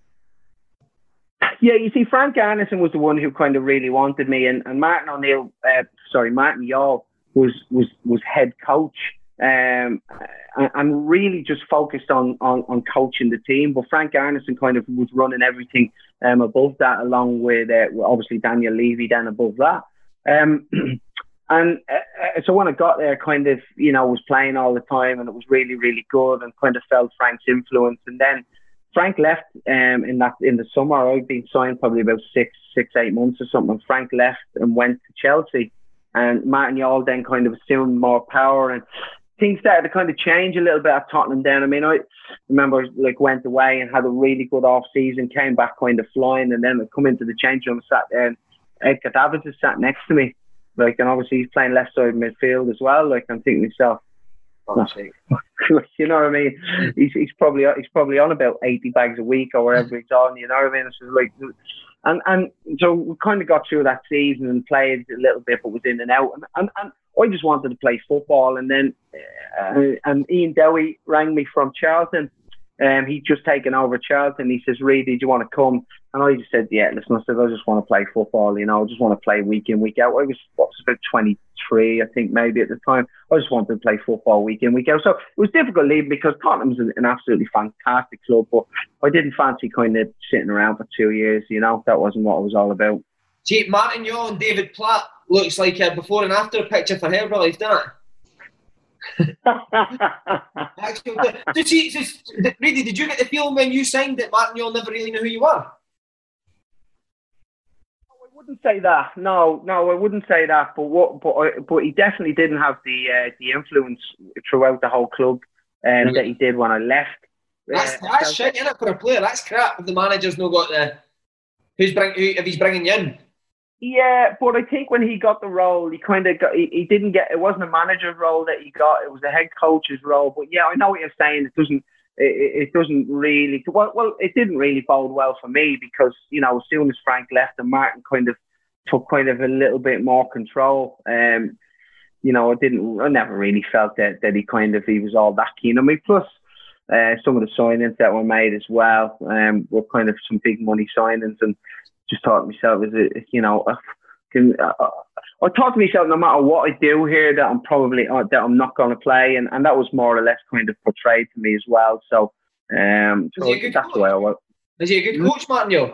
Yeah, you see, Frank Arneson was the one who kind of really wanted me, and, and Martin O'Neill, uh, sorry, Martin Yule was was was head coach, um, and, and really just focused on, on on coaching the team. But Frank Arneson kind of was running everything um, above that, along with uh, obviously Daniel Levy then above that. Um, and uh, so when I got there, kind of, you know, was playing all the time, and it was really, really good, and kind of felt Frank's influence. And then Frank left um, in that in the summer. I'd been signed probably about six, six, eight months or something. And Frank left and went to Chelsea, and Martin Yall then kind of assumed more power. And things started to kind of change a little bit at Tottenham then. I mean, I remember like went away and had a really good off season, came back kind of flying, and then I come into the change room, sat there, and Edgar Davids is sat next to me. Like, and obviously he's playing left side midfield as well. Like, I'm thinking to myself, oh, you know what I mean? He's he's probably he's probably on about eighty bags a week or whatever he's on. You know what I mean? It's just like, and and so we kind of got through that season and played a little bit, but was in and out. And and, and I just wanted to play football. And then uh, and Ian Dowie rang me from Charlton. Um, he'd just taken over Charlton. He says, "Reedy, do you want to come?" And I just said, "Yeah, listen," I said, "I just want to play football, you know, I just want to play week in, week out." I was, what, was about twenty-three, I think, maybe at the time. I just wanted to play football week in, week out. So it was difficult leaving because Tottenham's an, an absolutely fantastic club, but I didn't fancy kind of sitting around for two years, you know. That wasn't what it was all about. See, Martin Yeo and David Platt looks like a before and after picture for Herbalife, doesn't it? Actually, did, she, did, Reedy, did you get the feeling when you signed that Martin Yeo never really knew who you were? I wouldn't say that. No, no, I wouldn't say that. But what? But I, but he definitely didn't have the uh, the influence throughout the whole club um, mm-hmm. that he did when I left. That's, uh, that's shit, isn't it, for a player? That's crap if the manager's not got the who's bring who, if he's bringing you in. Yeah, but I think when he got the role, he kind of got, he, he didn't get, it wasn't a manager's role that he got, it was a head coach's role. But yeah, I know what you're saying. It doesn't, it, it doesn't really, well, well, it didn't really bode well for me because, you know, as soon as Frank left and Martin kind of took kind of a little bit more control, um, you know, I didn't, I never really felt that, that he kind of, he was all that keen on me. Plus, uh, some of the signings that were made as well um, were kind of some big money signings, and just thought to myself, is it, you know, I, can, uh, I thought to myself, no matter what I do here, that I'm probably uh, that I'm not going to play, and, and that was more or less kind of portrayed to me as well. So, um, so that's coach? the way I was. Is he a good coach, Martin Yeo?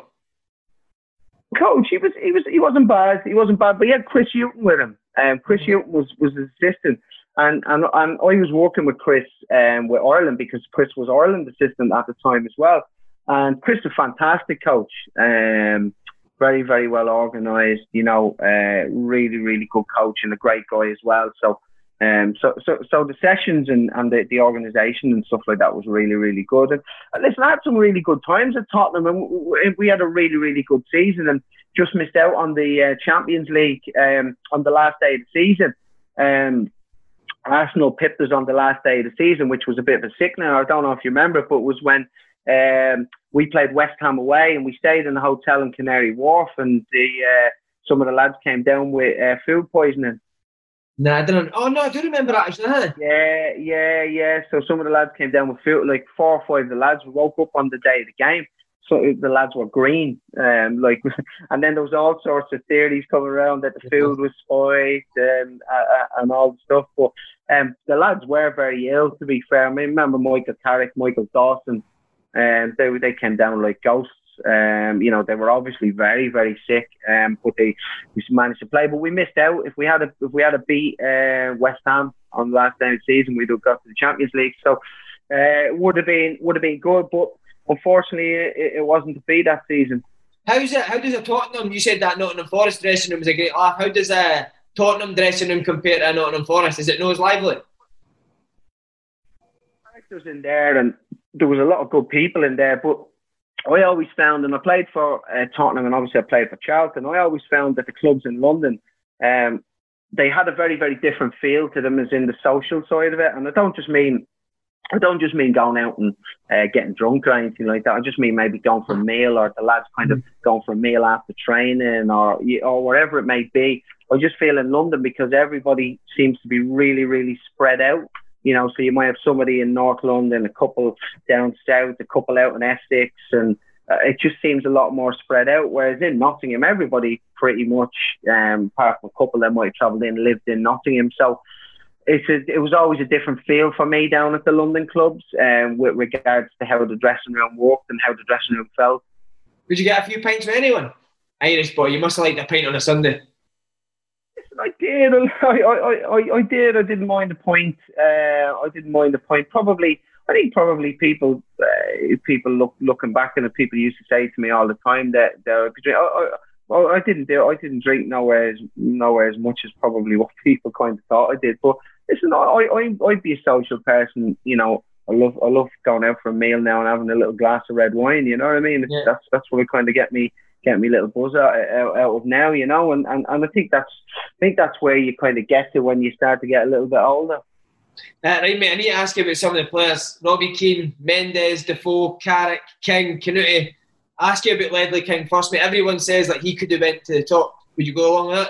Coach, he was, he was, he wasn't bad. He wasn't bad, but he had Chris Hughton with him. Um, Chris mm-hmm. Hughton was was his assistant, and and and I was working with Chris um with Ireland because Chris was Ireland assistant at the time as well. And Chris is a fantastic coach. Um. Very, very well organised, you know, uh, really, really good coach and a great guy as well. So, um, so, so, so the sessions and, and the, the organisation and stuff like that was really, really good. And, and listen, I had some really good times at Tottenham, and we, we had a really, really good season, and just missed out on the uh, Champions League um, on the last day of the season. Um, Arsenal pipped us on the last day of the season, which was a bit of a sickener. I don't know if you remember, but it was when Um, we played West Ham away, and we stayed in a hotel in Canary Wharf, and the uh, some of the lads came down with uh, food poisoning. No, I don't. Oh no, I do remember that actually. Huh? Yeah, yeah, yeah. So some of the lads came down with food, like four or five of the lads woke up on the day of the game. So the lads were green, um, like, and then there was all sorts of theories coming around that the food was spoiled and uh, and all the stuff. But um, the lads were very ill, to be fair. I mean, remember Michael Carrick, Michael Dawson. And um, they they came down like ghosts. Um, you know, they were obviously very, very sick. Um, but they we managed to play. But we missed out. If we had a if we had a beat uh, West Ham on the last day of the season, we'd have got to the Champions League. So uh, it would have been would have been good. But unfortunately, it, it wasn't to be that season. How's it? How does a Tottenham? You said that Nottingham Forest dressing room was a great laugh. How does a Tottenham dressing room compare to a Nottingham Forest? Is it not as lively? Characters in there, and there was a lot of good people in there, but I always found, and I played for uh, Tottenham, and obviously I played for Charlton, I always found that the clubs in London, um, they had a very, very different feel to them as in the social side of it. And I don't just mean I don't just mean going out and uh, getting drunk or anything like that. I just mean maybe going for a meal, or the lads kind of going for a meal after training, or or wherever it may be. I just feel in London, because everybody seems to be really, really spread out. You know, so you might have somebody in North London, a couple down south, a couple out in Essex, and uh, it just seems a lot more spread out. Whereas in Nottingham, everybody pretty much, um, apart from a couple that might have travelled in, lived in Nottingham. So it's a, it was always a different feel for me down at the London clubs, um, with regards to how the dressing room worked and how the dressing room felt. Did you get a few pints with anyone? Irish boy, you must have liked a pint on a Sunday. I did. I, I, I, I did. I didn't mind the point. Uh, I didn't mind the point. Probably, I think probably people, uh, people look looking back, and people used to say to me all the time that they could drink. I, I, I didn't do. I didn't drink nowhere as nowhere as much as probably what people kind of thought I did. But listen, I, I, I'd be a social person, you know. I love, I love going out for a meal now and having a little glass of red wine. You know what I mean? Yeah. That's that's what it kind of get me, get me little buzz out, out, out of now. You know, and, and and I think that's, I think that's where you kind of get to when you start to get a little bit older. Uh, right, mate. I need to ask you about some of the players: Robbie Keane, Mendes, Defoe, Carrick, King, Canute. Ask you about Ledley King first, mate. Everyone says that he could have went to the top. Would you go along with that?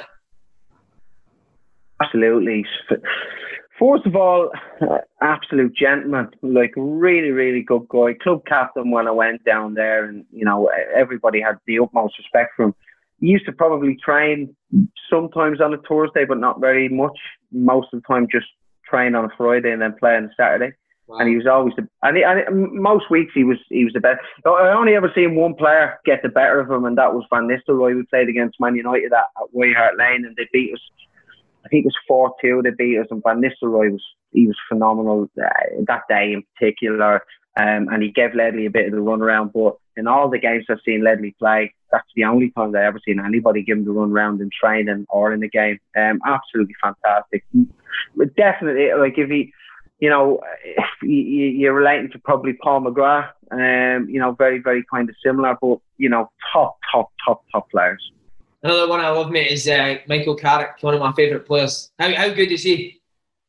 Absolutely. First of all, uh, absolute gentleman, like really, really good guy. Club captain when I went down there, and you know everybody had the utmost respect for him. He used to probably train sometimes on a Thursday, but not very much. Most of the time, just train on a Friday and then play on a Saturday. Wow. And he was always the and, he, and most weeks he was he was the best. I only ever seen one player get the better of him, and that was Van Nistelrooy. We played against Man United at, at White Hart Lane, and they beat us. I think it was four two they beat us, and Van Nistelrooy was he was phenomenal uh, that day in particular, um, and he gave Ledley a bit of the run around. But in all the games I've seen Ledley play, that's the only time I've ever seen anybody give him the run around in training or in the game. Um, absolutely fantastic. But definitely, like if he, you know, if you, you're relating to probably Paul McGrath, um, you know, very very kind of similar, but you know, top top top top players. Another one I love, mate, is uh, Michael Carrick, one of my favourite players. How how good is he?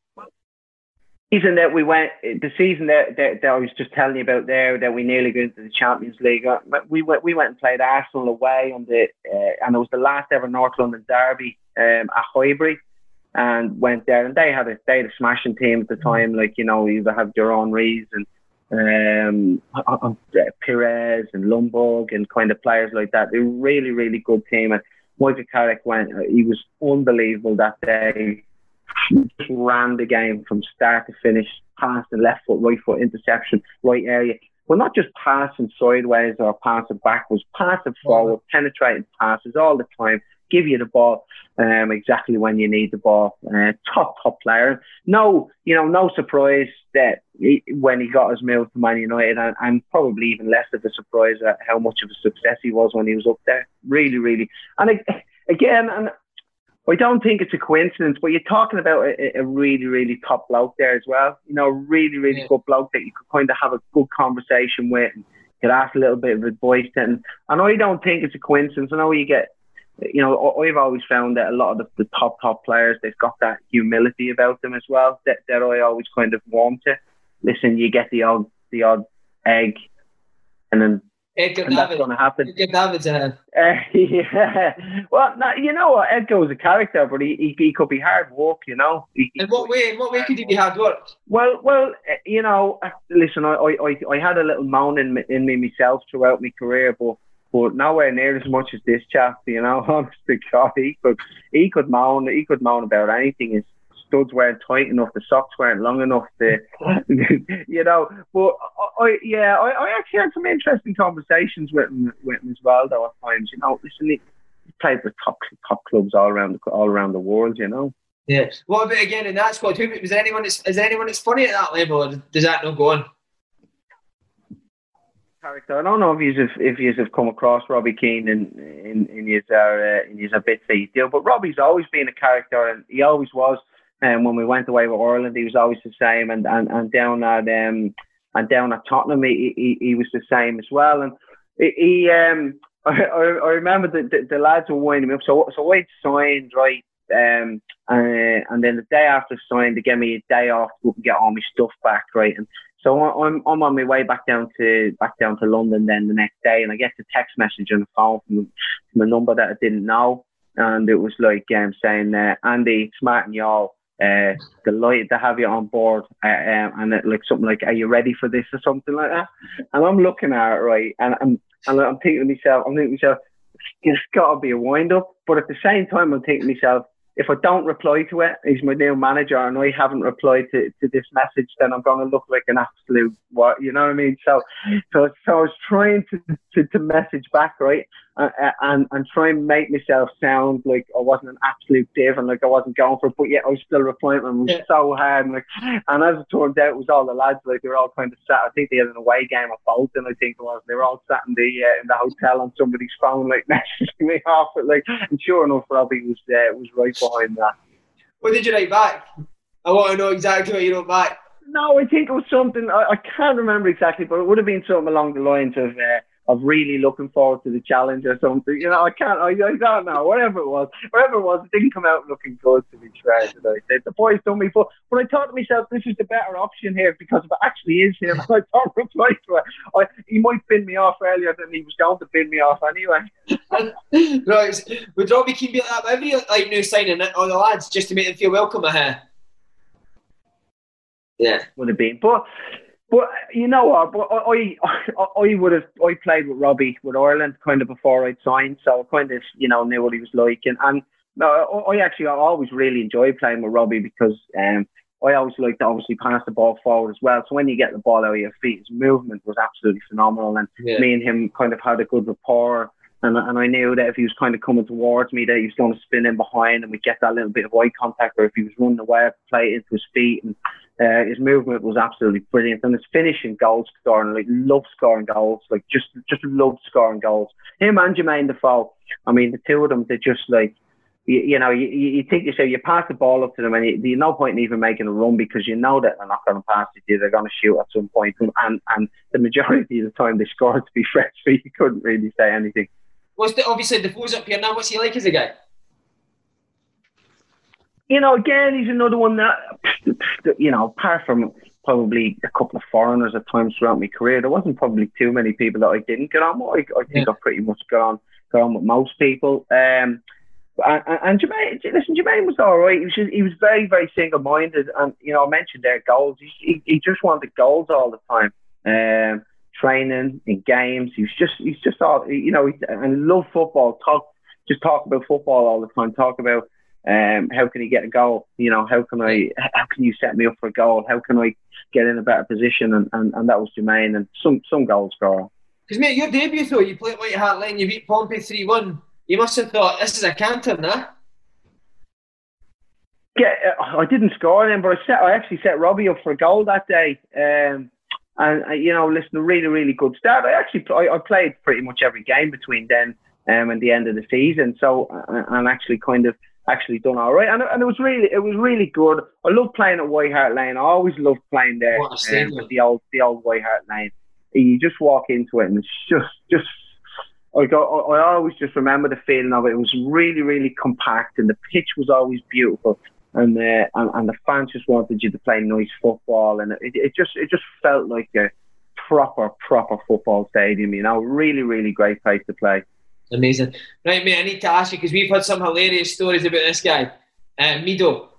Season that we went, the season that, that, that I was just telling you about there, that we nearly got into the Champions League. We went we went and played Arsenal away on the, uh, and it was the last ever North London derby um, at Highbury, and went there, and they had a they had a smashing team at the time. Like you know, you have Duran Rees and um, uh, Perez and Lombard and kind of players like that. They were really really good team. And Michael Carrick went, he was unbelievable that day. He just ran the game from start to finish, passed the left foot, right foot, interception, right area. Well, not just passing sideways or passing backwards, passing forward, penetrating passes all the time, give you the ball um, exactly when you need the ball. Uh, top, top player. No, you know, no surprise that he, when he got his move to Man United, and, and probably even less of a surprise at how much of a success he was when he was up there. Really, really. And again, and I don't think it's a coincidence, but you're talking about a, a really, really top bloke there as well. You know, really, really yeah. good bloke that you could kind of have a good conversation with and could ask a little bit of advice to. And, and I don't think it's a coincidence. I know you get, you know, I've always found that a lot of the, the top, top players, they've got that humility about them as well that, that I always kind of warm to. Listen, you get the odd, the odd egg, and then Edgar and that's going to happen. Edgar Davids in it. Uh, yeah. Well, no, you know what? Edgar was a character, but he, he, he could be hard work, you know. He, in what way? In what way could he be hard work? Well, well, you know, listen, I, I, I had a little moan in me, in me myself throughout my career, but but nowhere near as much as this chap, you know. Honest to God, he could he could moan he could moan about anything. His studs weren't tight enough, the socks weren't long enough, the you know. But I, I yeah, I, I actually had some interesting conversations with him, with him as well, though at times. You know, listen, he played for top top clubs all around the, all around the world, you know. Yeah. What about again in that squad? Who was there anyone? That's, is there anyone that's funny at that level, or does that not go on? Character. I don't know if you have if you have come across Robbie Keane in in in his uh, in his a bit that you do, but Robbie's always been a character, and he always was. And when we went away with Ireland, he was always the same, and and, and down at um and down at Tottenham, he, he he was the same as well. And he, he um I, I remember the, the the lads were winding me up. So so I signed right. Um uh, and then the day after signed, they gave me a day off to get all my stuff back, right? And so I'm I'm on my way back down to back down to London then the next day, and I get a text message on the phone from, from a number that I didn't know, and it was like um, saying, uh, "Andy, Smart and y'all, uh, delighted to have you on board," uh, um, and it, like something like, "Are you ready for this?" or something like that. And I'm looking at it right, and I'm and I'm thinking to myself, I'm thinking to myself, it's got to be a wind up, but at the same time, I'm thinking to myself, if I don't reply to it, he's my new manager, and I haven't replied to, to this message, then I'm going to look like an absolute what, you know what I mean? So, so, so I was trying to, to, to message back, right, and, and and try and make myself sound like I wasn't an absolute div and like I wasn't going for it, but yet I was still replying, and it was yeah. so hard, and like, and as it turned out, it was all the lads, like they were all kind of sat. I think they had an away game at Bolton, I think it was. They were all sat in the uh, in the hotel on somebody's phone, like messaging me off it, like, and sure enough, Robbie was uh, was right behind that. What did you write back? I want to know exactly what you wrote back. No, I think it was something, I, I can't remember exactly, but it would have been something along the lines of uh, of really looking forward to the challenge or something. You know, I can't, I, I don't know, whatever it was. Whatever it was, it didn't come out looking good, to be fair. I said, the boys done me for, but I thought to myself, this is the better option here because if it actually is him, I thought reply to it. I, he might bin me off earlier than he was going to bin me off anyway. Right, would Robbie Keane be like that every like new signing all the lads just to make them feel welcome at here? Yeah, would have been, but but you know what? But I I, I would have I played with Robbie with Ireland kind of before I'd signed, so I kind of you know knew what he was like, and and no, I actually I always really enjoyed playing with Robbie because um I always liked to obviously pass the ball forward as well. So when you get the ball out of your feet, his movement was absolutely phenomenal, and yeah. me and him kind of had a good rapport. And, and I knew that if he was kind of coming towards me, that he was going to spin in behind and we'd get that little bit of eye contact, or if he was running away, I'd play it into his feet. And uh, his movement was absolutely brilliant. And his finishing, goal scoring, like, loved scoring goals, like, just just loved scoring goals. Him and Jermaine Defoe, I mean, the two of them, they're just like, you, you know, you, you think yourself, you pass the ball up to them and you, there's no point in even making a run because you know that they're not going to pass it to you, they're going to shoot at some point. And, and the majority of the time they scored, to be fair, so you couldn't really say anything. What's the, obviously Defoe's up here now. What's he like as a guy? You know, again, he's another one that, you know, apart from probably a couple of foreigners at times throughout my career, there wasn't probably too many people that I didn't get on with. I, I think yeah. I pretty much got on, got on with most people. Um, and, and Jermaine, listen, Jermaine was all right. He was just, he was very, very single-minded. And, you know, I mentioned their goals. He, he, he just wanted goals all the time. Um, training in games, he was just he's just all you know, he, and love football. Talk just talk about football all the time. Talk about um how can he get a goal? You know, how can I how can you set me up for a goal? How can I get in a better position? And and, and that was Jermaine, and some some goal scorer. Because mate, your debut though, you played White Hart Lane, you beat Pompey three one. You must have thought this is a canter, nah? Yeah, I didn't score then, but I set I actually set Robbie up for a goal that day. Um. And, uh, you know, listen, a really, really good start. I actually I, I played pretty much every game between then um, and the end of the season. So, uh, and actually kind of actually done all right. And, and it was really, it was really good. I love playing at White Hart Lane. I always loved playing there um, with the old, the old White Hart Lane. You just walk into it and it's just, just, I go, I always just remember the feeling of it. It was really, really compact and the pitch was always beautiful. And, uh, and and the fans just wanted you to play nice football, and it, it just it just felt like a proper proper football stadium. You know, really really great place to play. Amazing, right, mate? I need to ask you because we've had some hilarious stories about this guy, uh, Mido.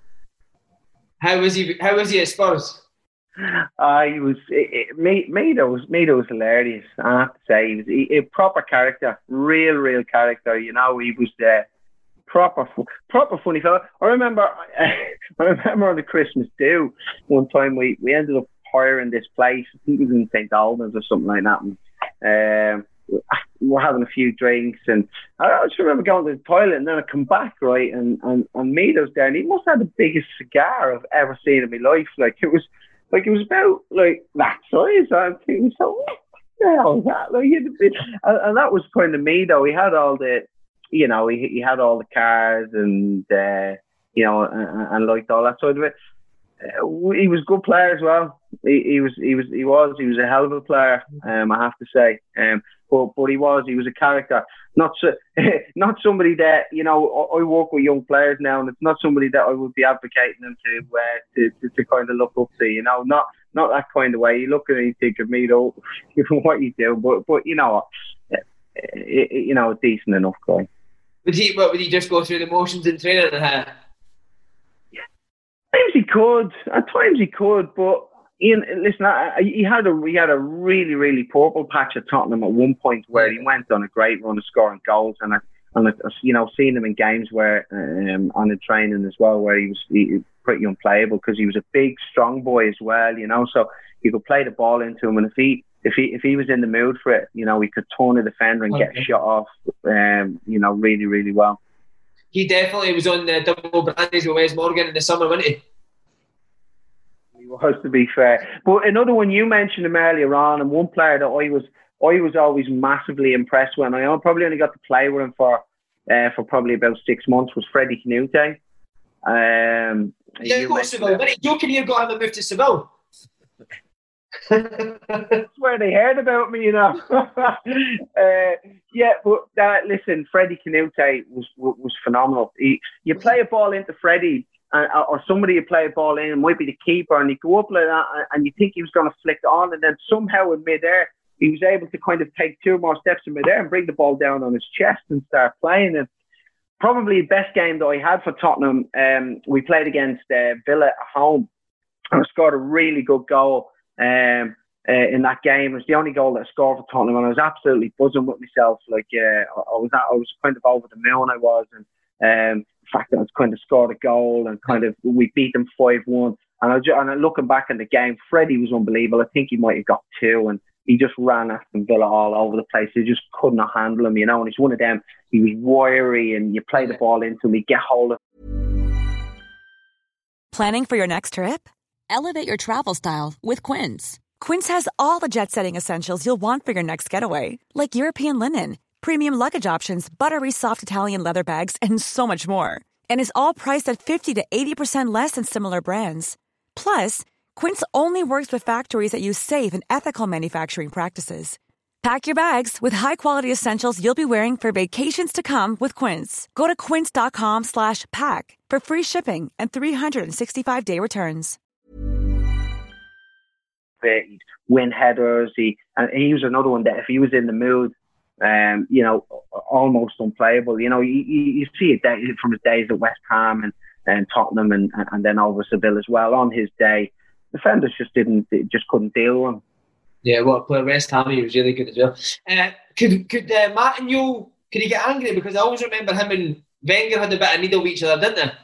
How was he? How was he at Spurs? Uh, he was it, it, Mido was Mido was hilarious. I have to say, he was he, a proper character, real real character. You know, he was there. Uh, Proper, proper funny fella. I remember, I remember on the Christmas do one time we, we ended up hiring this place. I think it was in Saint Albans or something like that. And um, we're having a few drinks, and I just remember going to the toilet, and then I come back right, and and and Mido's there, and he must have had the biggest cigar I've ever seen in my life. Like it was, like it was about like that size. I'm thinking, so what the hell is that? Like, and, and that was kind of Mido. He had all the. You know, he he had all the cars and, uh, you know, and, and liked all that side of it. Uh, he was a good player as well. He, he was, he was, he was, he was a hell of a player. Um, I have to say. Um, but but he was, he was a character. Not so, not somebody that, you know. I work with young players now, and it's not somebody that I would be advocating them to uh, to, to to kind of look up to. You know, not not that kind of way. You look at it, and you think of me, though, what you do. But but you know, uh, you know, a decent enough guy. Would he? What would he just go through the motions in training? And uh... yeah. At times he could. At times he could. But Ian, listen, I, I, he had a he had a really really purple patch at Tottenham at one point where he went on a great run of scoring goals, and I and I, you know, seen him in games where um, on the training as well where he was he, pretty unplayable because he was a big strong boy as well. You know, so you could play the ball into him, and if he. If he if he was in the mood for it, you know, he could turn a defender and okay. get shot off, um, you know, really, really well. He definitely was on the double brandies with Wes Morgan in the summer, wasn't he? He was, to be fair. But another one you mentioned him earlier on, and one player that I was I was always massively impressed with, and I probably only got to play with him for uh, for probably about six months, was Freddie Canute. Um, Yeah, go to Seville. When your career got him a move to Seville. That's where they heard about me, you know. uh, yeah, but uh, listen, Freddie Canute was was phenomenal. He, you play a ball into Freddie, uh, or somebody you play a ball in, it might be the keeper, and he go up like that, and you think he was going to flick on, and then somehow in midair, he was able to kind of take two more steps in midair and bring the ball down on his chest and start playing. And probably the best game that I had for Tottenham, um, we played against uh, Villa at home, and I scored a really good goal. Um, uh, in that game, it was the only goal that I scored for Tottenham, and I was absolutely buzzing with myself. Like, uh, I was, I was kind of over the moon. I was, and um, the fact that I was kind of scored a goal, and kind of we beat them five one. And I, just, and looking back in the game, Freddie was unbelievable. I think he might have got two, and he just ran Aston Villa all over the place. They just could not handle him, you know. And he's one of them. He was wiry, and you play the ball into him, he get hold of. Planning for your next trip? Elevate your travel style with Quince. Quince has all the jet-setting essentials you'll want for your next getaway, like European linen, premium luggage options, buttery soft Italian leather bags, and so much more. And is all priced at fifty to eighty percent less than similar brands. Plus, Quince only works with factories that use safe and ethical manufacturing practices. Pack your bags with high-quality essentials you'll be wearing for vacations to come with Quince. Go to quince.com slash pack for free shipping and three sixty-five day returns. He'd win headers. He and he was another one that if he was in the mood, um, you know, almost unplayable. You know, you, you see it from his days at West Ham and, and Tottenham and, and then over Seville as well. On his day, defenders just didn't, just couldn't deal with him. Yeah, what a player. West Ham, he was really good as well. Uh, could could uh, Martin Jol, could he get angry? Because I always remember him and Wenger had a bit of needle with each other, didn't they?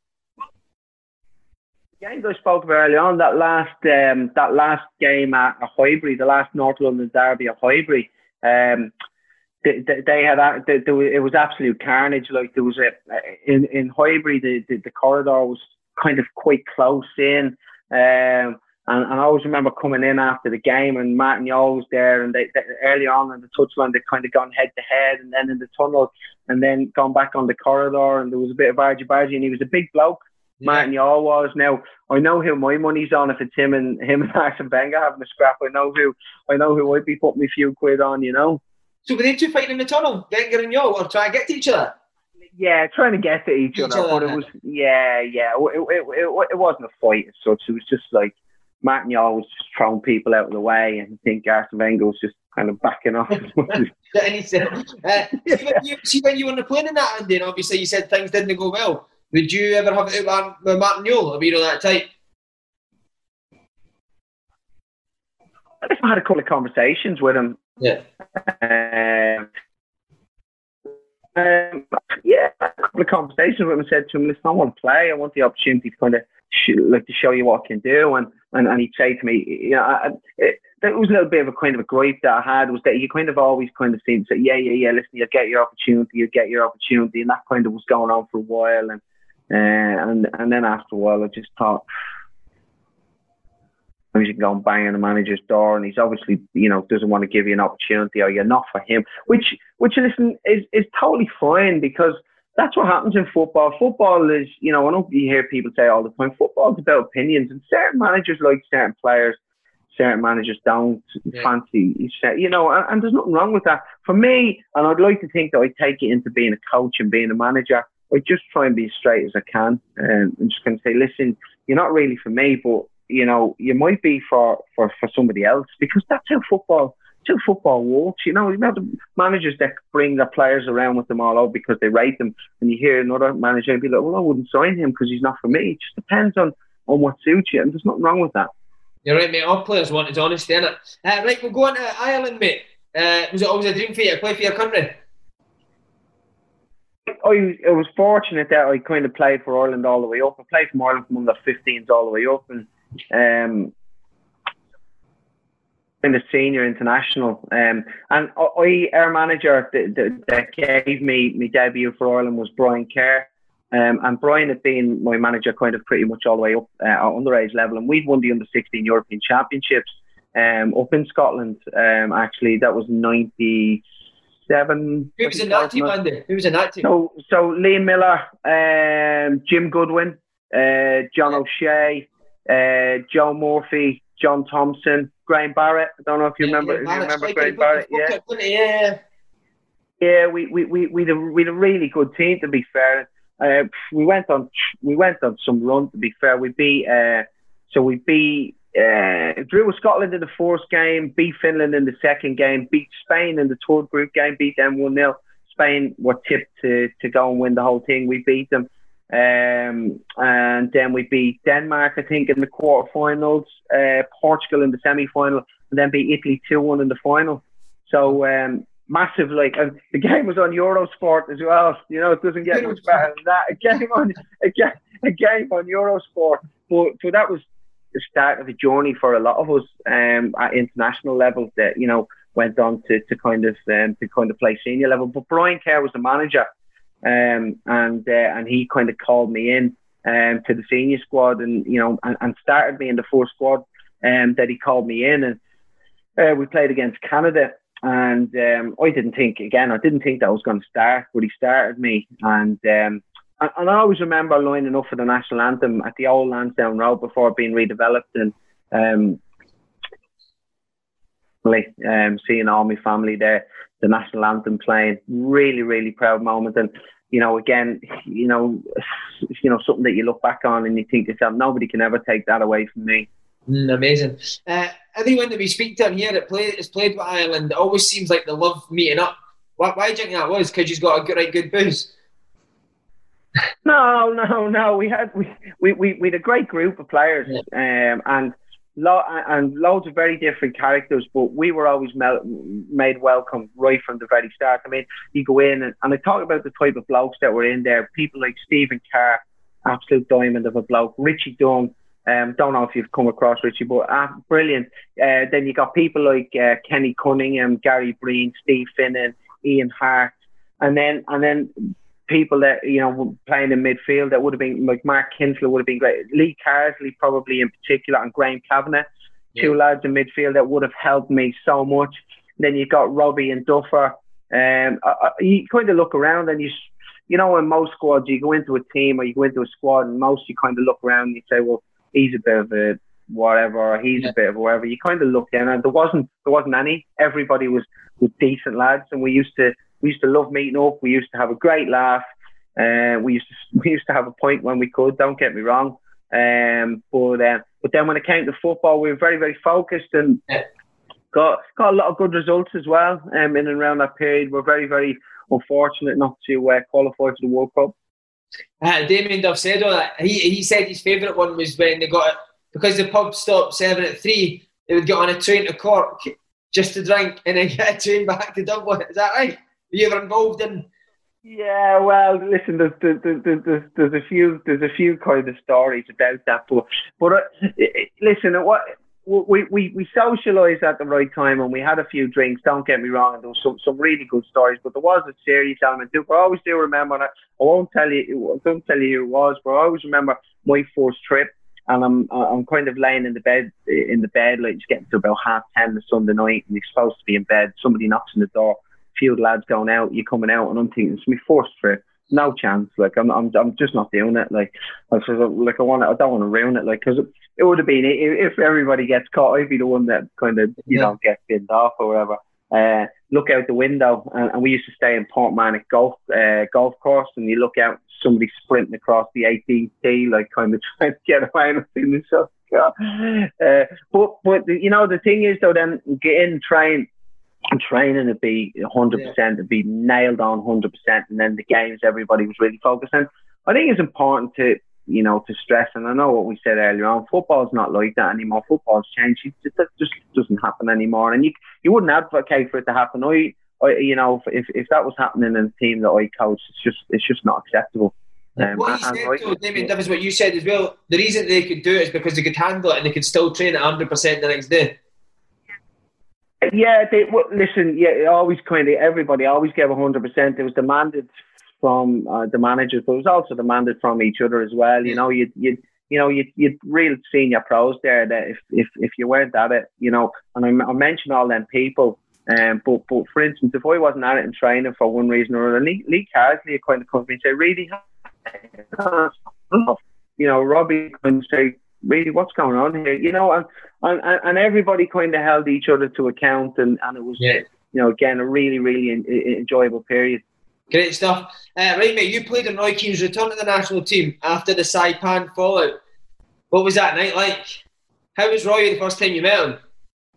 Game I spoke about earlier on, that last um, that last game at, at Highbury, the last North London derby at Highbury, um, they, they had they, they, it was absolute carnage. Like there was a in in Highbury, the, the, the corridor was kind of quite close in, um, and, and I always remember coming in after the game, and Martin Jol was there, and they, they early on in the touchline they kind of gone head to head, and then in the tunnel, and then gone back on the corridor, and there was a bit of argy bargy, and he was a big bloke. Yeah. Martin Jol was. Now I know who my money's on if it's him and him and Arsene Wenger having a scrap. I know who I know who I'd be putting a few quid on, you know. So were they two fighting in the tunnel, Wenger and Jol, or trying to get to each other? Yeah, trying to get to each, each other, other. But it was yeah, yeah. It, it, it, it wasn't a fight as such. It was just like Martin Jol was just throwing people out of the way, and I think Arsene Wenger was just kind of backing off. And he said, uh, yeah. see, when you, see when you were on the plane in that, Andy, and obviously you said things didn't go well. Would you ever have it with Martin Jol, or were you that type? I've had a couple of conversations with him. Yeah. Um, um, yeah, a couple of conversations with him and said to him, listen, I want to play. I want the opportunity to kind of sh- like to show you what I can do. And, and, and he'd say to me, you know, I, it, there was a little bit of a kind of a gripe that I had was that you kind of always kind of seemed to say, yeah, yeah, yeah, listen, you'll get your opportunity, you'll get your opportunity. And that kind of was going on for a while. And Uh, and and then after a while, I just thought, you can go and bang on the manager's door, and he's obviously, you know, doesn't want to give you an opportunity, or you're not for him. Which, which listen, is is totally fine, because that's what happens in football. Football is, you know, I know you hear people say all the time, football is about opinions, and certain managers like certain players, certain managers don't yeah. fancy, you know, and, and there's nothing wrong with that. For me, and I'd like to think that I take it into being a coach and being a manager, I just try and be as straight as I can, um, and just kind of say, listen, you're not really for me, but you know, you might be for, for, for somebody else, because that's how football, that's how football works. You know, you know the managers that bring their players around with them all out because they rate them, and you hear another manager and be like, well, I wouldn't sign him because he's not for me. It just depends on, on what suits you, and there's nothing wrong with that. You're right, mate. All players want is honesty, innit? Uh, right, we'll go on to Ireland, mate. Uh, was it always a dream for you to play for your country? I, I was fortunate that I kind of played for Ireland all the way up. I played for Ireland from under fifteens all the way up, and um, in the senior international. Um, and I, our manager that, that gave me my debut for Ireland was Brian Kerr. Um, and Brian had been my manager kind of pretty much all the way up uh, at underage level, and we'd won the under sixteen European Championships um, up in Scotland. Um, actually, that was ninety. Seven. Who was in that team, Andy? Who was in that team? So, so Liam Miller, um, Jim Goodwin, uh, John O'Shea, uh, Joe Murphy, John Thompson, Graham Barrett. I don't know if you Yeah, remember. yeah, If you Barrett's remember quite Graham good. Barrett, Book yeah. it, book it, yeah. Yeah, we we we we had a, we had a really good team, to be fair. Uh, we went on we went on some run, to be fair. We beat uh, so we beat uh, drew with Scotland in the first game, beat Finland in the second game, beat Spain in the third group game, beat them one nil. Spain were tipped to to go and win the whole thing. We beat them, um, and then we beat Denmark, I think, in the quarterfinals, uh, Portugal in the semi final, and then beat Italy two one in the final. So. Um, Massive, like, and the game was on Eurosport as well. You know, it doesn't get much better than that. A game on a, game, a game on Eurosport. But so that was the start of a journey for a lot of us um, at international levels that, you know, went on to, to kind of um, to kind of play senior level. But Brian Kerr was the manager, um, and uh, and he kind of called me in um, to the senior squad, and you know, and, and started me in the first squad um, that he called me in, and uh, we played against Canada. And um, I didn't think, again, I didn't think that I was going to start, but he started me. And um, and, and I always remember lining up for the national anthem at the old Lansdowne Road before being redeveloped. And um, um, seeing all my family there, the national anthem playing, really, really proud moment. And, you know, again, you know, you know, something that you look back on and you think to yourself, nobody can ever take that away from me. Mm, amazing. Uh, everyone that we speak to here that play, has played with Ireland, it always seems like they love meeting up. Why, why do you think that was? Because you've got a good, right, good booze? No, no, no. We had we we we, we had a great group of players, yeah. um, and lo- and loads of very different characters. But we were always mel- made welcome right from the very start. I mean, you go in and, and I talk about the type of blokes that were in there. People like Stephen Carr, absolute diamond of a bloke. Richie Dunn. Um, don't know if you've come across Richie, but uh, brilliant. Uh, then you got people like uh, Kenny Cunningham, Gary Breen, Steve Finnan, Ian Hart, and then and then people that, you know, playing in midfield that would have been like Mark Kinsler would have been great. Lee Carsley probably in particular, and Graham Kavanagh, yeah. Two lads in midfield that would have helped me so much. Then you got Robbie and Duffer. Um, uh, you kind of look around and you. You know, in most squads, you go into a team or you go into a squad, and most you kind of look around and you say, well, he's a bit of a whatever, or he's yeah. a bit of a whatever. You kind of look down, and there wasn't there wasn't any. Everybody was, was decent lads, and we used to we used to love meeting up. We used to have a great laugh. Uh, we used to we used to have a point when we could. Don't get me wrong. Um, but uh, but then when it came to football, we were very very focused and yeah. got got a lot of good results as well. Um, in and around that period, we're very very unfortunate not to uh, qualify for the World Cup. Uh, Damien Duff said all that. He he said his favourite one was when they got it, because the pub stopped serving at three, they would get on a train to Cork just to drink and then get a train back to Dublin. Is that right? Were you ever involved in? Yeah, well, listen, there's there's there's, there's, there's a few there's a few kind of stories about that, but but uh, listen, what. We, we we socialised at the right time and we had a few drinks, don't get me wrong, and there was some, some really good stories, but there was a serious element too. But I always do remember, and I, I won't tell you, I don't tell you who it was, but I always remember my first trip, and I'm I'm kind of laying in the bed, in the bed, like it's getting to about half ten on Sunday night, and you're supposed to be in bed, somebody knocks on the door, a few lads going out, you're coming out, and I'm thinking, it's my first trip. No chance. Like I'm, I'm, I'm just not doing it. Like, I sort of, like I want, I don't want to ruin it. Like, because it, it would have been if everybody gets caught, I'd be the one that kind of, you yeah. know, gets binned off or whatever. Uh, look out the window, and, and we used to stay in Portmanic golf, uh, golf course, and you look out, somebody sprinting across the eighteenth tee, like kind of trying to get away and things. So, uh, but, but you know, the thing is though, then get in, train. And training would be one hundred percent, yeah. it'd be nailed on one hundred percent, and then the games everybody was really focused on. I think it's important to, you know, to stress, and I know what we said earlier on, football's not like that anymore. Football's changed. It just doesn't happen anymore, and you you wouldn't advocate for it to happen. I, I you know, if if that was happening in a team that I coach, it's just it's just not acceptable. Um, what he said, right, though, Damien, that was what you said as well. The reason they could do it is because they could handle it and they could still train at one hundred percent the next day. Yeah, they well, listen. Yeah, always kind of everybody always gave one hundred percent. It was demanded from uh, the managers, but it was also demanded from each other as well. You know, you you you know you you real senior pros there that if if if you weren't at it, you know, and I, I mentioned all them people. Um, but but for instance, if I wasn't at it in training for one reason or another, Lee, Lee Carsley kind of come to me and say, "Really, you know, Robbie kind of say, really, what's going on here? You know, and and, and everybody kind of held each other to account, and, and it was, yeah. you know, again, a really, really in, in, enjoyable period. Great stuff. Uh, right, mate, you played in Roy Keane's return to the national team after the Saipan fallout. What was that night like? How was Roy the first time you met him?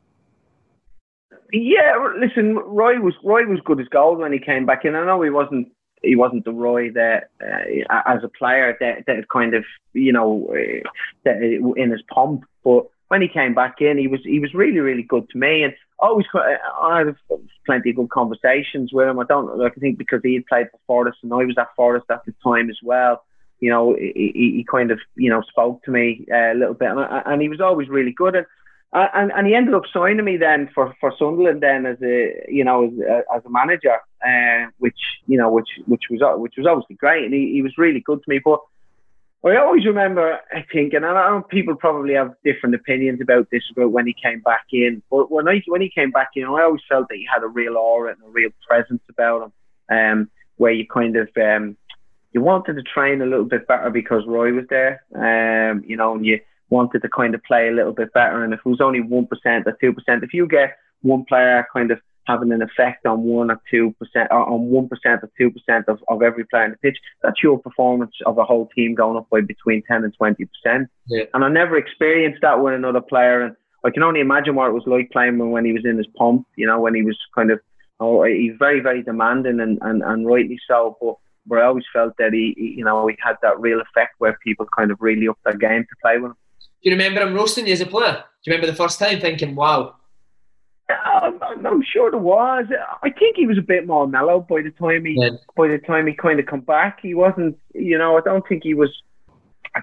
Yeah, listen, Roy was Roy was good as gold when he came back in. I know he wasn't he wasn't the Roy that uh, as a player that that kind of, you know, uh, that in his pomp, but when he came back in, he was he was really really good to me, and always I had plenty of good conversations with him. I don't like I think because he had played for Forest and I was at Forest at the time as well. You know, he, he kind of, you know, spoke to me a little bit, and, and he was always really good. And, and and he ended up signing me then for, for Sunderland then as a, you know, as a, as a manager, uh, which you know, which which was which was obviously great, and he, he was really good to me. But I always remember, I think, and I know people probably have different opinions about this about when he came back in, but when I when he came back in, I always felt that he had a real aura and a real presence about him, um, where you kind of um. You wanted to train a little bit better because Roy was there, um, you know, and you wanted to kind of play a little bit better. And if it was only one percent or two percent, if you get one player kind of having an effect on one or two percent, or on one percent or two percent of, of every player in the pitch, that's your performance of a whole team going up by between ten and twenty percent. Yeah. And I never experienced that with another player. And I can only imagine what it was like playing when, when he was in his pomp, you know, when he was kind of, oh, he's very, very demanding and, and, and rightly so. But where I always felt that he, he, you know, he had that real effect where people kind of really upped their game to play with him. Do you remember him roasting you as a player? Do you remember the first time thinking, wow? I'm, I'm sure there was. I think he was a bit more mellow by the time he, yeah. by the time he kind of come back. He wasn't, you know, I don't think he was. A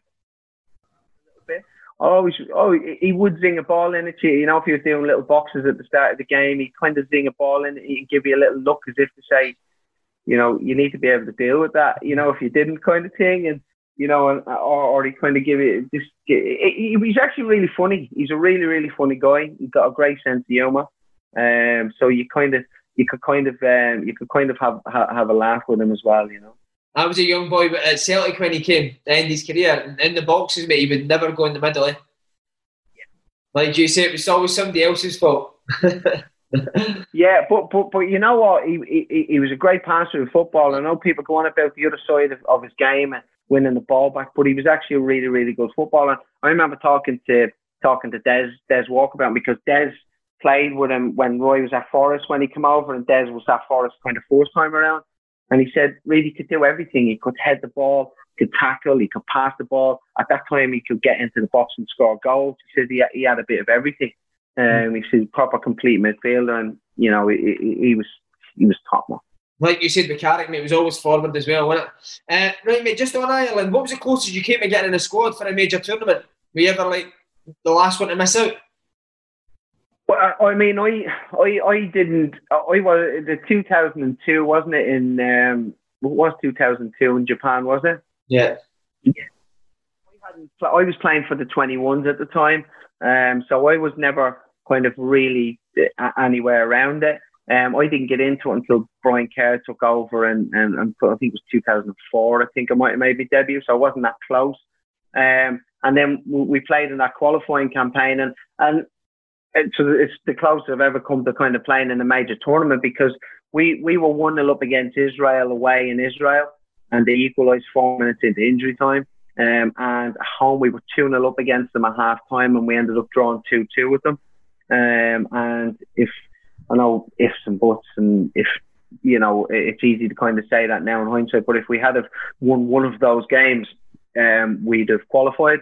little bit. Always, oh, he would zing a ball in at you. You know, if he was doing little boxes at the start of the game, he'd kind of zing a ball in, he'd give you a little look as if to say, you know, you need to be able to deal with that, you know, if you didn't kind of thing. And, you know, and, or, or he kind of give it, just, he, he's actually really funny. He's a really, really funny guy. He's got a great sense of humour. Um, so you kind of, you could kind of, um, you could kind of have, have have a laugh with him as well, you know. I was a young boy at Celtic when he came to end his career. In the boxes, mate, he would never go in the middle, eh? Yeah. Like you say, it was always somebody else's fault. Yeah, but, but but you know what? He, he he was a great passer of football. I know people go on about the other side of, of his game and winning the ball back, but he was actually a really, really good footballer. I remember talking to talking to Des Des Walker about him because Des played with him when Roy was at Forest when he came over, and Des was at Forest kind of first time around. And he said really could do everything. He could head the ball, he could tackle, he could pass the ball. At that time, he could get into the box and score goals. He said he he had a bit of everything. Um, he's a proper complete midfielder, and you know he, he, he was he was top man. Like you said, the Carrick, mate, was always forward as well, wasn't it? Uh, right, mate. Just on Ireland, what was the closest you came to getting in a squad for a major tournament? Were you ever like the last one to miss out? Well, I, I mean, I I I didn't. I was the two thousand two, wasn't it? In um, it was two thousand two in Japan, was it? Yeah. Yeah. I, hadn't, I was playing for the twenty-ones at the time. Um, so I was never kind of really anywhere around it. Um, I didn't get into it until Brian Kerr took over, and, and, and I think it was two thousand four. I think I might have made my debut, so I wasn't that close. Um, and then we played in that qualifying campaign, and and it's, it's the closest I've ever come to kind of playing in a major tournament because we we were one nil up against Israel away in Israel, and they equalised four minutes into injury time. Um, and at home we were two nil up against them at half time, and we ended up drawing two two with them. Um, and if I know ifs and buts, and if you know, it's easy to kind of say that now in hindsight, but if we had have won one of those games, um, we'd have qualified.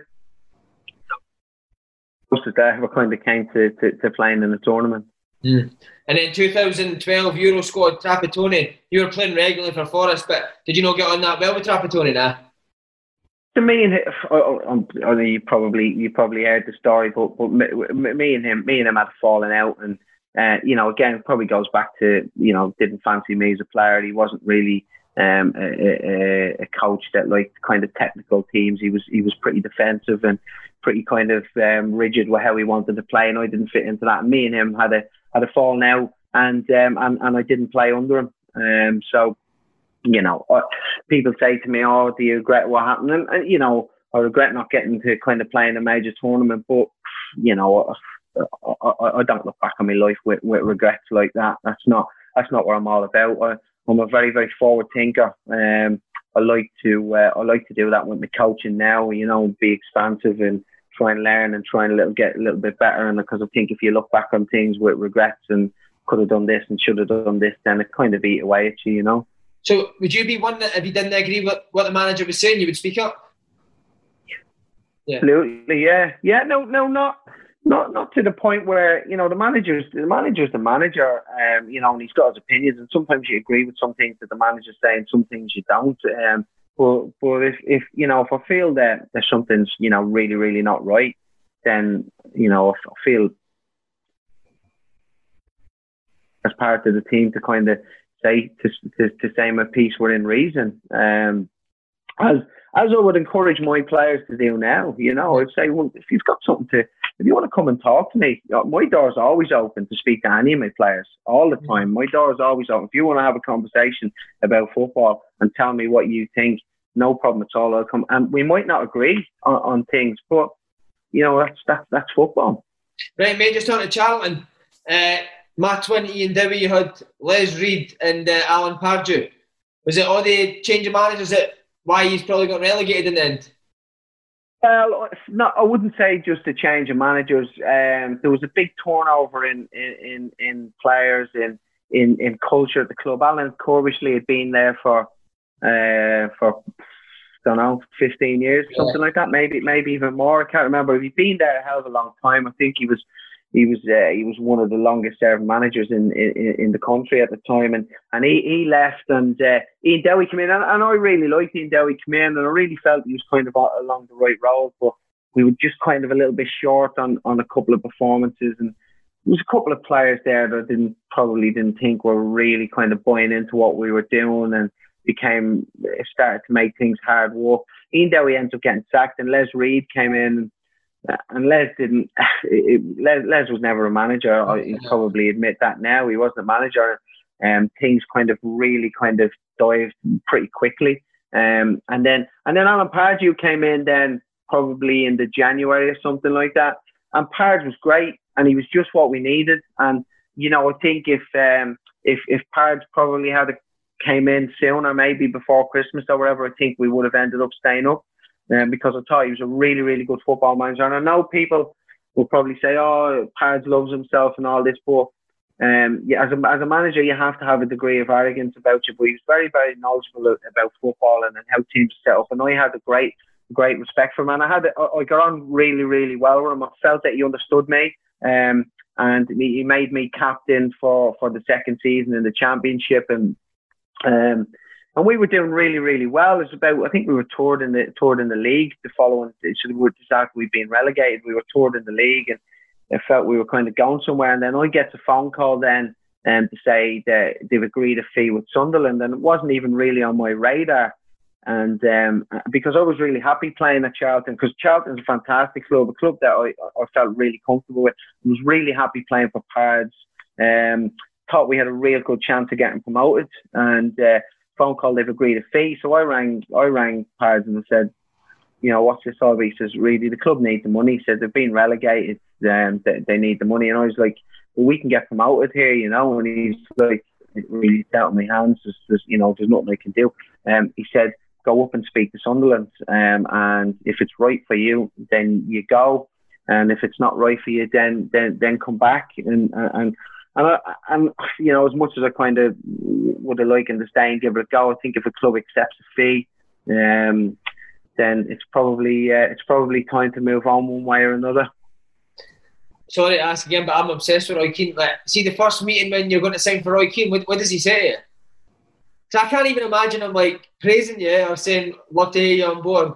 Most of that ever kind of came to, to, to playing in the tournament. Mm. And then two thousand twelve Euro squad, Trapattoni. You were playing regularly for Forest, but did you not get on that well with Trapattoni now? To me and him, I, I, you probably you probably heard the story, but but me, me and him, me and him had fallen out, and uh, you know, again, it probably goes back to, you know, didn't fancy me as a player. He wasn't really um, a, a, a coach that liked kind of technical teams. He was he was pretty defensive and pretty kind of um, rigid with how he wanted to play, and I didn't fit into that. And me and him had a had a fallen out, and um, and and I didn't play under him. Um, so. You know, people say to me, "Oh, do you regret what happened?" And, and you know, I regret not getting to kind of play in a major tournament. But you know, I, I, I don't look back on my life with, with regrets like that. That's not that's not what I'm all about. I, I'm a very very forward thinker. Um, I like to uh, I like to do that with my coaching now. You know, be expansive and try and learn and try and little, get a little bit better. And because I think if you look back on things with regrets and could have done this and should have done this, then it kind of eat away at you, you know. So would you be one that if you didn't agree with what the manager was saying, you would speak up? Yeah. Absolutely, yeah, yeah. No, no, not, not, not to the point where you know the manager's the manager's the manager. Um, you know, and he's got his opinions, and sometimes you agree with some things that the manager's saying, some things you don't. Um, but but if if you know if I feel that there's something's you know really really not right, then you know if I feel as part of the team to kind of say to to, to say my piece within reason. Um, as as I would encourage my players to do now, you know, I'd say, well, if you've got something to, if you want to come and talk to me, my door's always open to speak to any of my players all the time. My door's always open. If you want to have a conversation about football and tell me what you think, no problem at all. I'll come. And we might not agree on, on things, but you know, that's that's that's football. Right, mate. Just on to Charlton. Uh, Matt Twin, Ian Dowie, you had Les Reed and uh, Alan Pardew. Was it all the change of managers that why he's probably got relegated in the end? Well, not, I wouldn't say just a change of managers. Um, there was a big turnover in in, in players, in, in in culture at the club. Alan Curbishley had been there for uh, for I don't know fifteen years, something yeah. like that. Maybe maybe even more. I can't remember. He'd been there a hell of a long time. I think he was. He was uh, he was one of the longest serving managers in, in in the country at the time, and and he, he left, and uh, Ian Dowie came in, and, and I really liked Ian Dowie come in, and I really felt he was kind of along the right road, but we were just kind of a little bit short on, on a couple of performances, and there was a couple of players there that I didn't probably didn't think were really kind of buying into what we were doing, and became started to make things hard work. Ian Dowie ended up getting sacked, and Les Reed came in. And Les didn't. It, Les, Les was never a manager. I he'd probably admit that now. He wasn't a manager. Um, things kind of really kind of dived pretty quickly. Um, and then and then Alan Pardew came in then probably in the January or something like that. And Pardew was great, and he was just what we needed. And you know, I think if um, if if Pardew probably had a, came in sooner, maybe before Christmas or whatever, I think we would have ended up staying up. Um, because I thought he was a really, really good football manager. And I know people will probably say, oh, Pardew loves himself and all this, but um, yeah, as a, as a manager, you have to have a degree of arrogance about you. But he was very, very knowledgeable about football and, and how teams are set up. And I had a great, great respect for him. And I had, I got on really, really well with him. I felt that he understood me. Um, and he made me captain for, for the second season in the championship. And um, And we were doing really, really well. It was about, I think we were toured in the toured in the league the following. So we were just after we'd been relegated, we were toured in the league, and I felt we were kind of going somewhere. And then I get a phone call then um, to say that they've agreed a fee with Sunderland, and it wasn't even really on my radar. And um, because I was really happy playing at Charlton, because Charlton's a fantastic club, a club that I, I felt really comfortable with. I was really happy playing for Pards. Um, thought we had a real good chance of getting promoted, and. Uh, phone call, they've agreed a fee. So I rang I rang Pards and I said, you know, what's this all about? He says, really, the club needs the money. He said, they've been relegated, um, they, they need the money. And I was like, well, we can get promoted here, you know. And he's like, it really out of my hands. There's, there's, you know, there's nothing I can do. Um, he said, go up and speak to Sunderland. Um, and if it's right for you, then you go. And if it's not right for you, then then then come back. And and And, I, and you know, as much as I kind of would have liked to stay and give it a go, I think if a club accepts a fee, um, then it's probably uh, it's probably time to move on one way or another. Sorry to ask again, but I'm obsessed with Roy Keane. Like, see the first meeting when you're going to sign for Roy Keane, what, what does he say to you? So I can't even imagine him like praising you or saying, "Love to hear you on board."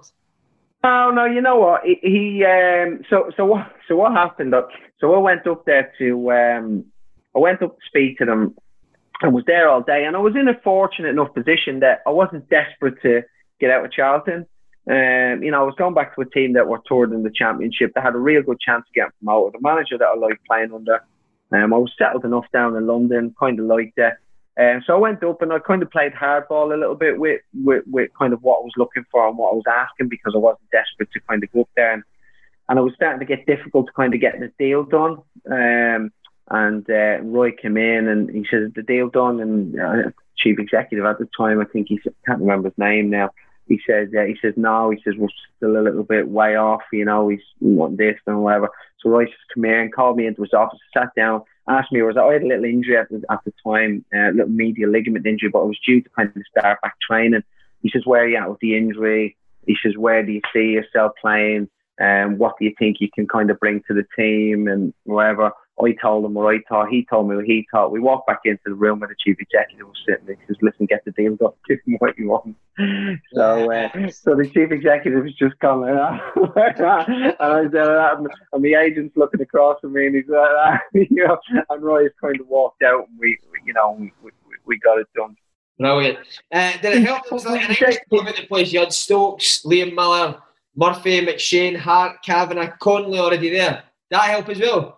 No, no, you know what? He, he um, so so what so what happened? So I went up there to. Um, I went up to speak to them and was there all day. And I was in a fortunate enough position that I wasn't desperate to get out of Charlton. Um, you know, I was going back to a team that were toured in the championship. They had a real good chance of getting promoted. A manager that I liked playing under. Um, I was settled enough down in London, kind of liked it. Um, so I went up and I kind of played hardball a little bit with, with, with kind of what I was looking for and what I was asking, because I wasn't desperate to kind of go up there. And, and it was starting to get difficult to kind of get the deal done. Um, and uh, Roy came in and he says, the deal done. And uh, chief executive at the time, I think he said, I can't remember his name now. He says, uh, he says, no, he says, we're still a little bit way off, you know, he's wanting this and whatever. So Roy just come here and called me into his office, sat down, asked me, was I had a little injury at the, at the time, uh, a little medial ligament injury, but I was due to kind of start back training. He says, where are you at with the injury? He says, where do you see yourself playing? And um, what do you think you can kind of bring to the team and whatever? I told him what I thought. He told me what he thought. We walked back into the room where the chief executive was sitting there. He says, listen, get the deal done. Give him what you want. So uh, so the chief executive was just kind of like that. And I said that. And my agent's looking across at me and he's like that. You know, and Roy's kind of walked out and we, we you know, we, we, we got it done. Brilliant. Uh, did it help? It was like an English team at the place. You had Stokes, Liam Miller, Murphy, McShane, Hart, Kavanagh, Connolly already there. Did that help as well?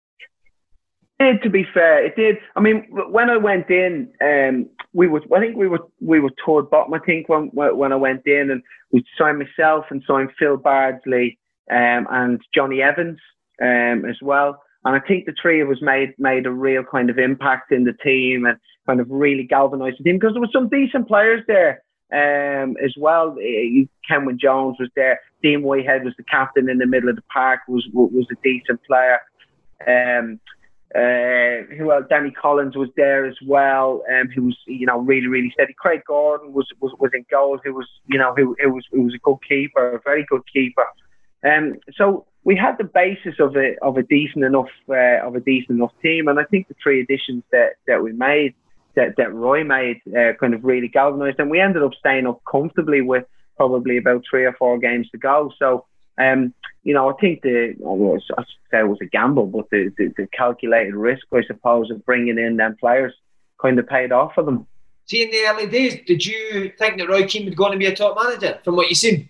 It did, to be fair, it did. I mean, when I went in, um, we was I think we were we were toward bottom. I think when when I went in, and we signed myself and signed Phil Bardsley um, and Johnny Evans um, as well. And I think the three of us made made a real kind of impact in the team and kind of really galvanised the team, because there were some decent players there um, as well. Kenwyn Jones was there. Dean Whitehead was the captain in the middle of the park. was was a decent player. Um, Uh, who else? Danny Collins was there as well, um, who was, you know, really, really steady. Craig Gordon was was, was in goal, who was, you know, who, who was who was a good keeper, a very good keeper. Um, so we had the basis of a of a decent enough uh, of a decent enough team, and I think the three additions that, that we made, that that Roy made, uh, kind of really galvanised, and we ended up staying up comfortably with probably about three or four games to go. So. Um, you know, I think the, well, I should say it was a gamble, but the, the, the calculated risk, I suppose, of bringing in them players kind of paid off for them. See, in the early days, did you think that Roy Keane was going to be a top manager from what you've seen?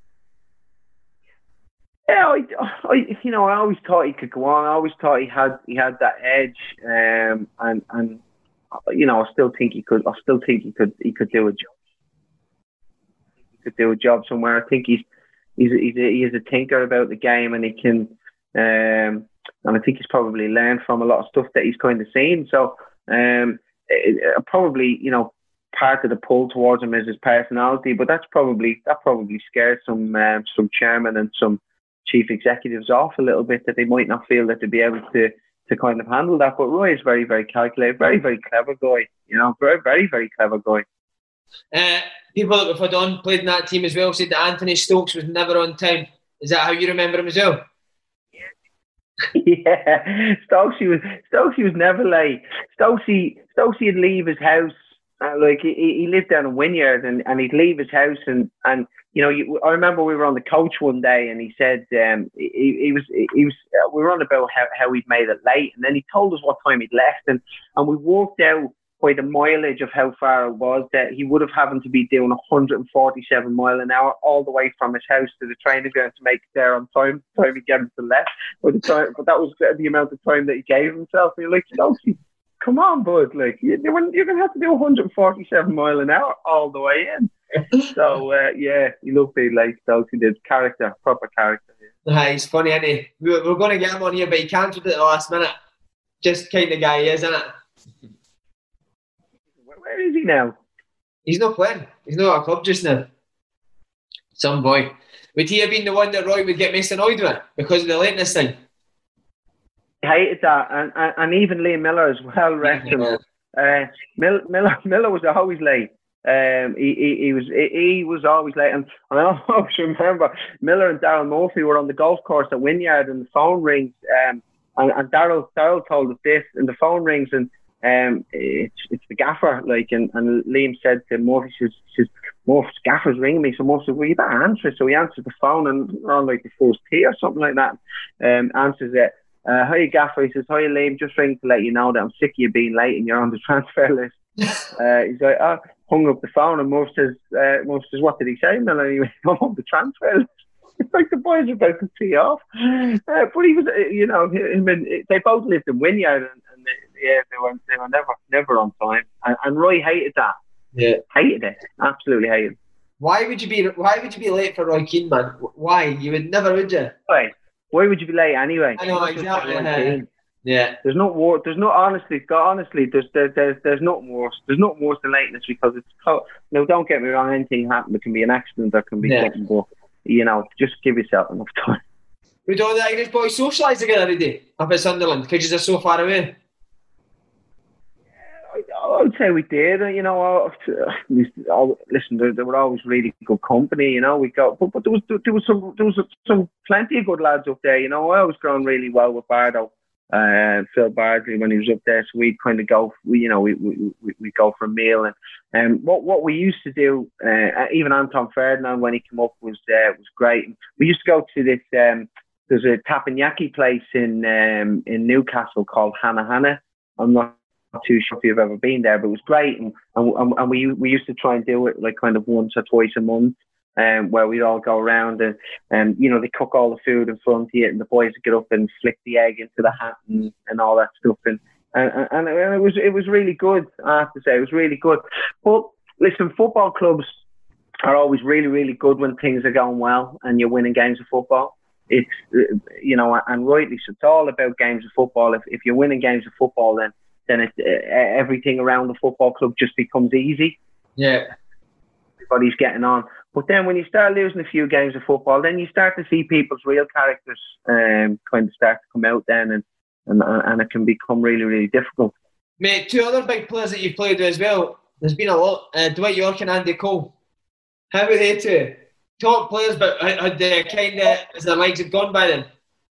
Yeah, I, I, you know, I always thought he could go on. I always thought he had he had that edge, um, and and you know, I still think he could. I still think he could. He could do a job. He could do a job somewhere. I think he's. He's a, he's, a, he's a thinker about the game, and he can, um, and I think he's probably learned from a lot of stuff that he's kind of seen. So, um, it, it, probably, you know, part of the pull towards him is his personality, but that's probably that probably scared some um, some chairmen and some chief executives off a little bit, that they might not feel that they'd be able to to kind of handle that. But Roy is very, very calculated, very, very clever guy. You know, very, very, very clever guy. Uh, people that we've had on played in that team as well said that Anthony Stokes was never on time. Is that how you remember him as well? Yeah, Stokesy was Stokesy was never late. Stokesy Stokesy would leave his house, uh, like he, he lived down in Wynyard, and, and he'd leave his house and and you know you, I remember we were on the coach one day and he said um, he, he was he was uh, we were on about how, how he'd made it late, and then he told us what time he'd left, and and we worked out by the mileage of how far it was that he would have having to be doing one hundred forty-seven mile an hour all the way from his house to the training ground to make it there on time. Time he gave him to left, but, the time, but that was the amount of time that he gave himself. And you're like, Stokesy, come on, bud! Like you're, you're going to have to do one hundred forty-seven mile an hour all the way in. So uh, yeah, he looked big like Stokesy did. Character, proper character. Yeah. He's funny, isn't he? We're, we're going to get him on here, but he cancelled it at the last minute. Just kind of guy he is, isn't it? Where is he now? He's not playing. He's not at a club just now. Some boy. Would he have been the one that Roy would get most annoyed with because of the lateness thing? I hated that, and and, and even Liam Miller as well. Rest him. Uh, Miller, Miller Miller was always late. Um, he, he he was he, he was always late, and, and I always remember Miller and Daryl Murphy were on the golf course at Wynyard, and the phone rings. Um, and, and Daryl Daryl told us this, and the phone rings, and. Um, it's it's the gaffer, like, and, and Liam said to Murphy, says, says Murphy's gaffer's ringing me. So Murphy said, well, you better answer it. So he answers the phone, and we're on like the first tee or something like that. Um, answers it. Uh, hi, gaffer. He says, hi, Liam. Just ringing to let you know that I'm sick of you being late and you're on the transfer list. uh, he's like, oh, hung up the phone, and Murphy says, uh, Murphy says, what did he say? And then he went, I'm on the transfer list. Like the boys are about to tee off, uh, but he was, uh, you know, him and they both lived in Wynyard, and, and they, yeah, they were they were never never on time. And, and Roy hated that. Yeah, hated it. Absolutely hated it. Why would you be? Why would you be late for Roy Keane, man? Why? You would never, would you? Why? Why would you be late anyway? I know exactly. Uh, yeah. There's no war. There's no honestly. Honestly, there's there, there's there's not worse. There's not worse than lateness because it's. No, don't get me wrong. Anything happen. There can be an accident. There can be yeah. something. But you know, just give yourself enough time. Would all the Irish boys socialise together every day up at Sunderland because you're so far away? I would say we did. You know, listen, there, there were always really good company. You know, we got, but, but there was there was some there was some plenty of good lads up there. You know, I was growing really well with Bardo, uh, Phil Bardsley when he was up there. So we'd kind of go, we, you know, we we we go for a meal and um, what what we used to do. Uh, even Anton Ferdinand when he came up was uh, was great. We used to go to this. Um, there's a teppanyaki place in um, in Newcastle called Hana Hana. I'm not. Not too sure if you've ever been there, but it was great, and and, and we we used to try and do it like kind of once or twice a month, um, where we'd all go around and and you know they cook all the food in front of you, and the boys would get up and flick the egg into the hat and, and all that stuff, and, and and it was it was really good. I have to say it was really good. But listen, football clubs are always really really good when things are going well and you're winning games of football. It's you know, and rightly so. It's all about games of football. If if you're winning games of football, then then it, uh, everything around the football club just becomes easy. Yeah. Everybody's getting on. But then when you start losing a few games of football, then you start to see people's real characters um, kind of start to come out then, and, and, and it can become really, really difficult. Mate, two other big players that you've played with as well, there's been a lot, uh, Dwight Yorke and Andy Cole. How were they two? Top players, but had they kind of, as their legs had gone by then?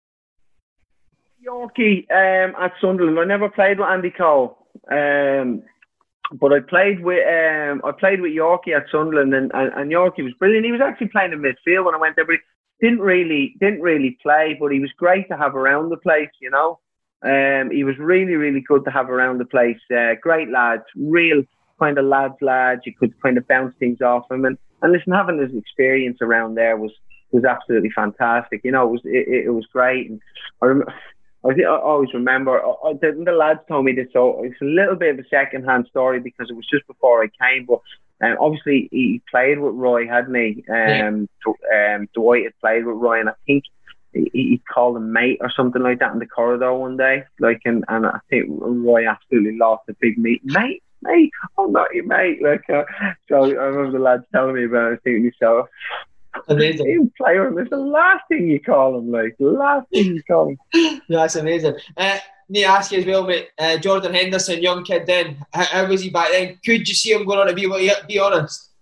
Yorkie um, at Sunderland. I never played with Andy Cole, um, but I played with um, I played with Yorkie at Sunderland, and, and, and Yorkie was brilliant. He was actually playing in midfield when I went there, but he didn't really didn't really play. But he was great to have around the place, you know. Um, he was really really good to have around the place. Uh, great lads, real kind of lads lads. You could kind of bounce things off him, and, and listen, having his experience around there was was absolutely fantastic. You know, it was it, it was great, and I remember. I, I always remember, I, the, the lads told me this, so it's a little bit of a second-hand story because it was just before I came, but um, obviously he played with Roy, hadn't he? Um, yeah. um, Dwight had played with Roy, and I think he, he called him mate or something like that in the corridor one day, like, and, and I think Roy absolutely lost a big meet. Mate, mate, I'm not your mate. Like, uh, so I remember the lads telling me about it, thinking to myself, amazing. You play him. It's the last thing you call him, like the last thing you call him. Yeah, that's amazing. Uh, need to ask you as well, mate. Uh, Jordan Henderson, young kid then. How, how was he back then? Could you see him going on to be what he? Be honest.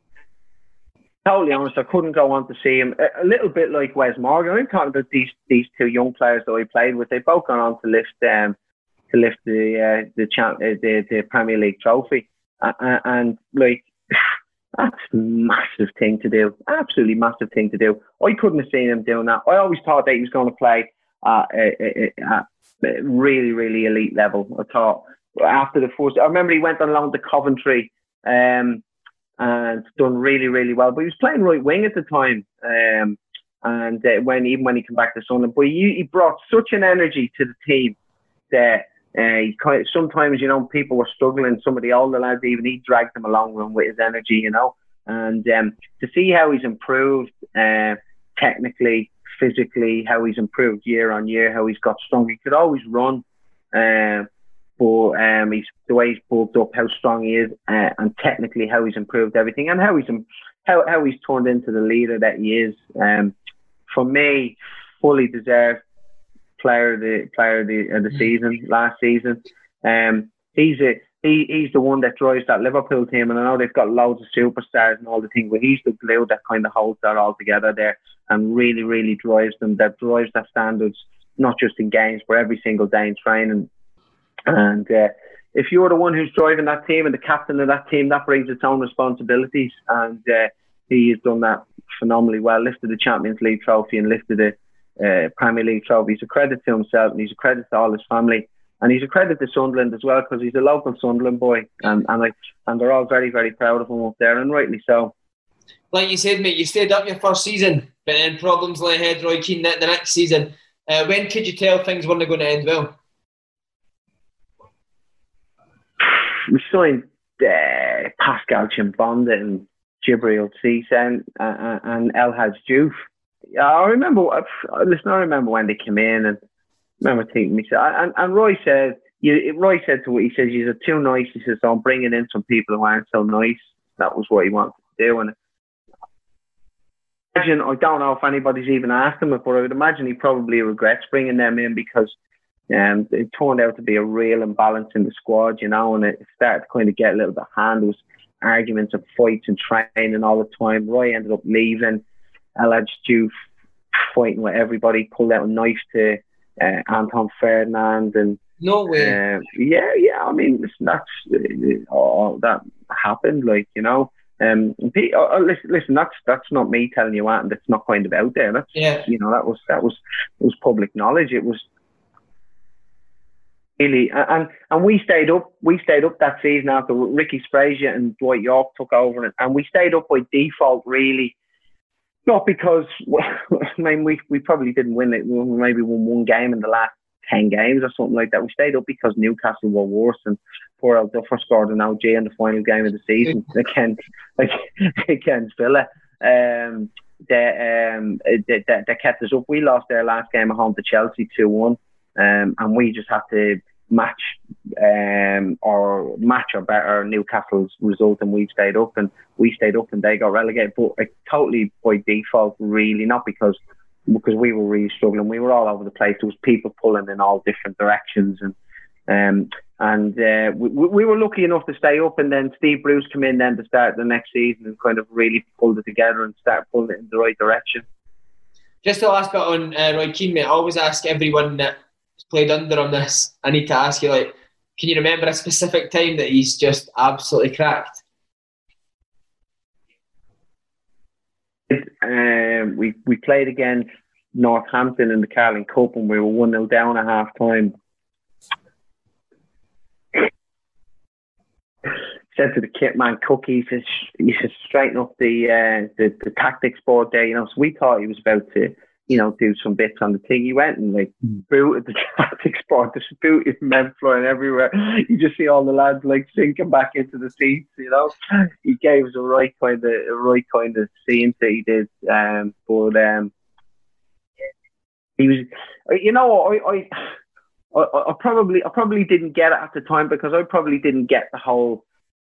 Totally honest, I couldn't go on to see him. A, a little bit like Wes Morgan. I'm talking about these these two young players that I played with. They both gone on to lift um to lift the uh, the champ uh, the the Premier League trophy, uh, uh, and like. That's a massive thing to do. Absolutely massive thing to do. I couldn't have seen him doing that. I always thought that he was going to play at a, a, a really, really elite level. I thought after the first, I remember he went on loan to Coventry um, and done really, really well. But he was playing right wing at the time. Um, and uh, when even when he came back to Sunderland, but he, he brought such an energy to the team that. Uh, he kind of, sometimes, you know, people were struggling. Some of the older lads, even he dragged them along with him with his energy, you know. And um, to see how he's improved uh, technically, physically, how he's improved year on year, how he's got strong. He could always run, uh, but um, he's the way he's bulked up, how strong he is, uh, and technically how he's improved everything, and how he's how how he's turned into the leader that he is. Um, for me, fully deserved. Player of the player of the, of the season last season. Um, he's a he he's the one that drives that Liverpool team, and I know they've got loads of superstars and all the things, but he's the glue that kind of holds that all together there, and really really drives them. That drives their standards, not just in games, but every single day in training. And uh, if you're the one who's driving that team and the captain of that team, that brings its own responsibilities. And uh, he has done that phenomenally well. Lifted the Champions League trophy and lifted it. Uh, Premier League trophy. He's a credit to himself, and he's a credit to all his family, and he's a credit to Sunderland as well, because he's a local Sunderland boy, and and like and they're all very very proud of him up there, and rightly so. Like you said, mate, you stayed up your first season, but then problems lay ahead. Roy Keane the, the next season. Uh, when could you tell things weren't going to end well? we signed uh, Pascal Chimbonda and Djibril Cisse and, uh, and El Hadj Diouf. Yeah, I remember. Listen, I remember when they came in, and I remember thinking, me, and, and Roy said, you, Roy said to what he says, "You're too nice." He says, "So I'm bringing in some people who aren't so nice." That was what he wanted to do, and I imagine, I don't know if anybody's even asked him, but I would imagine he probably regrets bringing them in because um, it turned out to be a real imbalance in the squad, you know, and it started to kind of get a little bit hand. There was arguments and fights and training all the time. Roy ended up leaving. El Hadj Diouf fighting with everybody, pulled out a knife to uh, Anton Ferdinand, and no way. Uh, yeah, yeah. I mean, listen, that's uh, all that happened, like, you know. Um, uh, listen, listen, that's that's not me telling you that, and that's not kind of out there. That's yeah. you know, that was that was it was public knowledge. It was really, and and we stayed up. We stayed up that season after Ricky Sprazier and Dwight York took over, and, and we stayed up by default, really. Not because, I mean, we, we probably didn't win it. We maybe won one game in the last ten games or something like that. We stayed up because Newcastle were worse, and poor old Duffer scored an O G in the final game of the season against, like, against Villa. Um, they, um, they, they, they kept us up. We lost their last game at home to Chelsea two one, um, and we just had to match um, or match or better Newcastle's result, and we stayed up and we stayed up and they got relegated, but uh, totally by default, really, not because because we were really struggling. We were all over the place. There was people pulling in all different directions, and um, and uh, we, we were lucky enough to stay up, and then Steve Bruce came in then to start the next season and kind of really pulled it together and start pulling it in the right direction. Just the last bit on uh, Roy Keane, mate. I always ask everyone that played under him this. I need to ask you, like, can you remember a specific time that he's just absolutely cracked? Um, we we played against Northampton in the Carling Cup, and we were one nil down at half time. Said to the kit man, Cookie, he says, "You should straighten up the, uh, the the tactics board there." You know, so we thought he was about to, you know, do some bits on the thing. He went and like booted the tactics board, just booted men flying everywhere. You just see all the lads like sinking back into the seats, you know. He gave us a right kind of a right kind of scene that he did. Um, but um, he was, you know, I, I, I, I probably I probably didn't get it at the time because I probably didn't get the whole.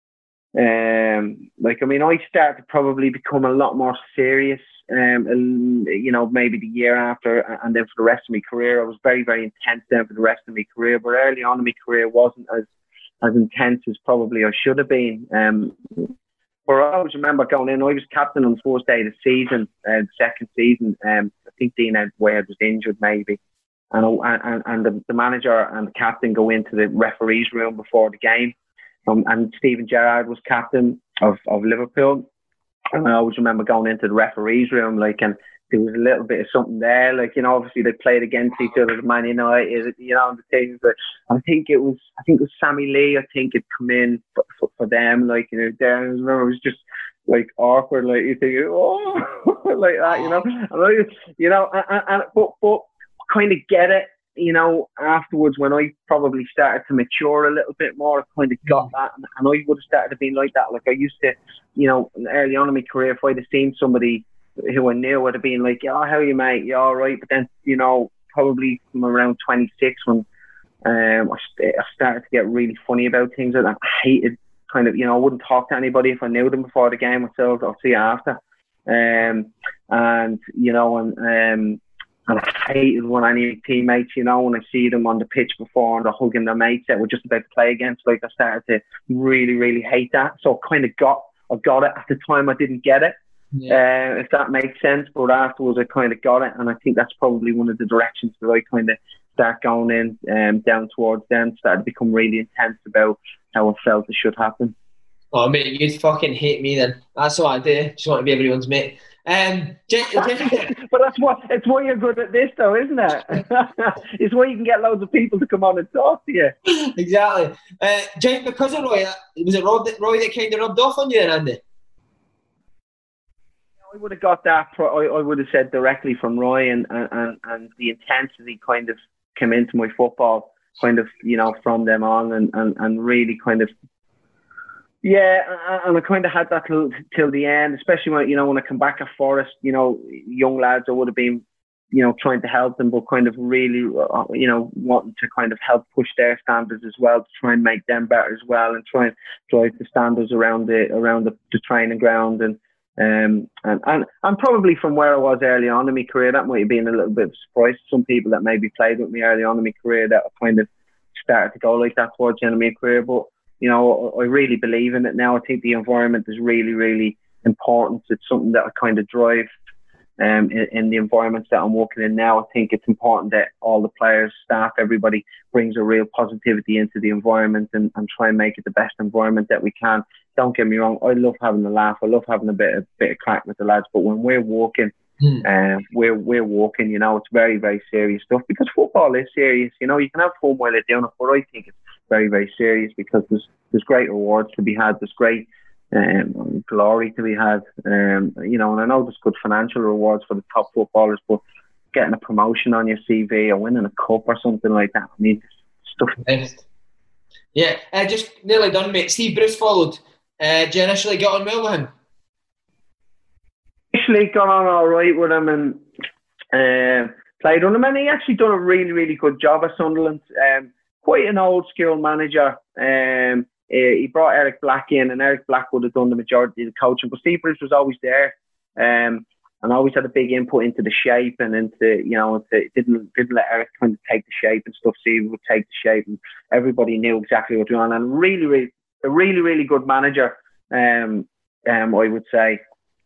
Um, like I mean, I started to probably become a lot more serious. Um, and, you know, maybe the year after, and then for the rest of my career, I was very, very intense then for the rest of my career. But early on in my career, wasn't as as intense as probably I should have been. Um, but I always remember going in. I was captain on the first day of the season, uh, the second season. Um, I think Dean Wade was injured, maybe, and and and the, the manager and the captain go into the referees' room before the game. Um, and Stephen Gerrard was captain of of Liverpool. And I always remember going into the referees' room, like, and there was a little bit of something there, like, you know, obviously they played against each other, Man United, you know, the things. But I think it was, I think it was Sammy Lee. I think had come in for, for, for them, like, you know, there. I remember it was just like awkward, like you think, oh, like that, you know, and I, you know, and, and but but kind of get it. You know, afterwards, when I probably started to mature a little bit more, I kind of got that, and, and I would have started to be like that. Like I used to, you know, early on in my career, if I'd have seen somebody who I knew, I'd have been like, "Yeah, how are you, mate? Yeah, all right." But then, you know, probably from around twenty-six, when um, I, st- I started to get really funny about things, and I hated kind of, you know, I wouldn't talk to anybody if I knew them before the game. I said, "I'll see you after," um, and you know, and um. And I hated when I need teammates, you know, when I see them on the pitch before and they're hugging their mates that we're just about to play against. Like, I started to really, really hate that. So I kind of got, I got it. At the time, I didn't get it, yeah. uh, if that makes sense. But afterwards, I kind of got it. And I think that's probably one of the directions that I kind of start going in, um, down towards then, started to become really intense about how I felt it should happen. Oh, mate, you'd fucking hate me then. That's what I do. Just want to be everyone's mate. Um, J- J- but that's what it's why you're good at this, though, isn't it? It's why you can get loads of people to come on and talk to you. Exactly. Uh, Jake, because of Roy, was it Roy that, Roy that kind of rubbed off on you, Andy? I would have got that. I, I would have said directly from Roy, and, and and the intensity kind of came into my football, kind of, you know, from them on, and and, and really kind of Yeah, and I kind of had that till, till the end, especially when, you know, when I come back at Forest, you know, young lads, I would have been, you know, trying to help them, but kind of really, you know, wanting to kind of help push their standards as well, to try and make them better as well, and try and drive the standards around the around the, the training ground. And um and, and and probably from where I was early on in my career, that might have been a little bit of a surprise to some people that maybe played with me early on in my career, that I kind of started to go like that towards the end of my career. But you know, I really believe in it now. I think the environment is really, really important. It's something that I kind of drive um, in, in the environments that I'm working in now. I think it's important that all the players, staff, everybody brings a real positivity into the environment, and, and try and make it the best environment that we can. Don't get me wrong, I love having a laugh. I love having a bit of, bit of crack with the lads. But when we're walking, mm. uh, we're, we're walking, you know, it's very, very serious stuff, because football is serious. You know, you can have fun while you're doing it, but I think it's very, very serious, because there's there's great rewards to be had, there's great um, glory to be had, um, you know, and I know there's good financial rewards for the top footballers, but getting a promotion on your C V or winning a cup or something like that, I mean, stuff. Yeah, uh, just nearly done, mate. Steve Bruce followed. Uh, did you initially get on well with him? Initially got on all right with him, and uh, played on him, and he actually done a really, really good job at Sunderland. Um, quite an old school manager. Um, he brought Eric Black in, and Eric Black would have done the majority of the coaching, but Steve Bruce was always there, um, and always had a big input into the shape, and into, you know, into, didn't didn't let Eric kind of take the shape and stuff. Steve would take the shape, and everybody knew exactly what was going on. And really, really, a really, really good manager. Um, um, I would say.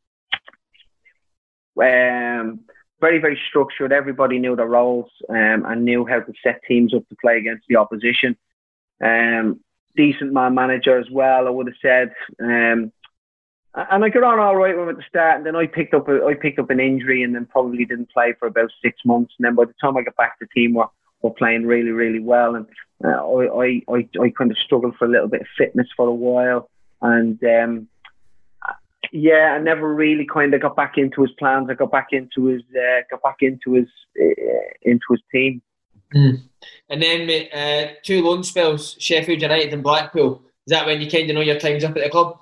Um. Very, very structured. Everybody knew their roles, um, and knew how to set teams up to play against the opposition. Um, decent man manager as well, I would have said. Um, and I got on all right with him at the start, and then I picked up a, I picked up an injury, and then probably didn't play for about six months. And then by the time I got back, the team were, were playing really, really well. And uh, I, I, I, I kind of struggled for a little bit of fitness for a while, and um, yeah, I never really kind of got back into his plans. I got back into his, uh, got back into his, uh, into his team. Mm. And then, mate, uh, two loan spells, Sheffield United and Blackpool. Is that when you kind of know your time's up at the club?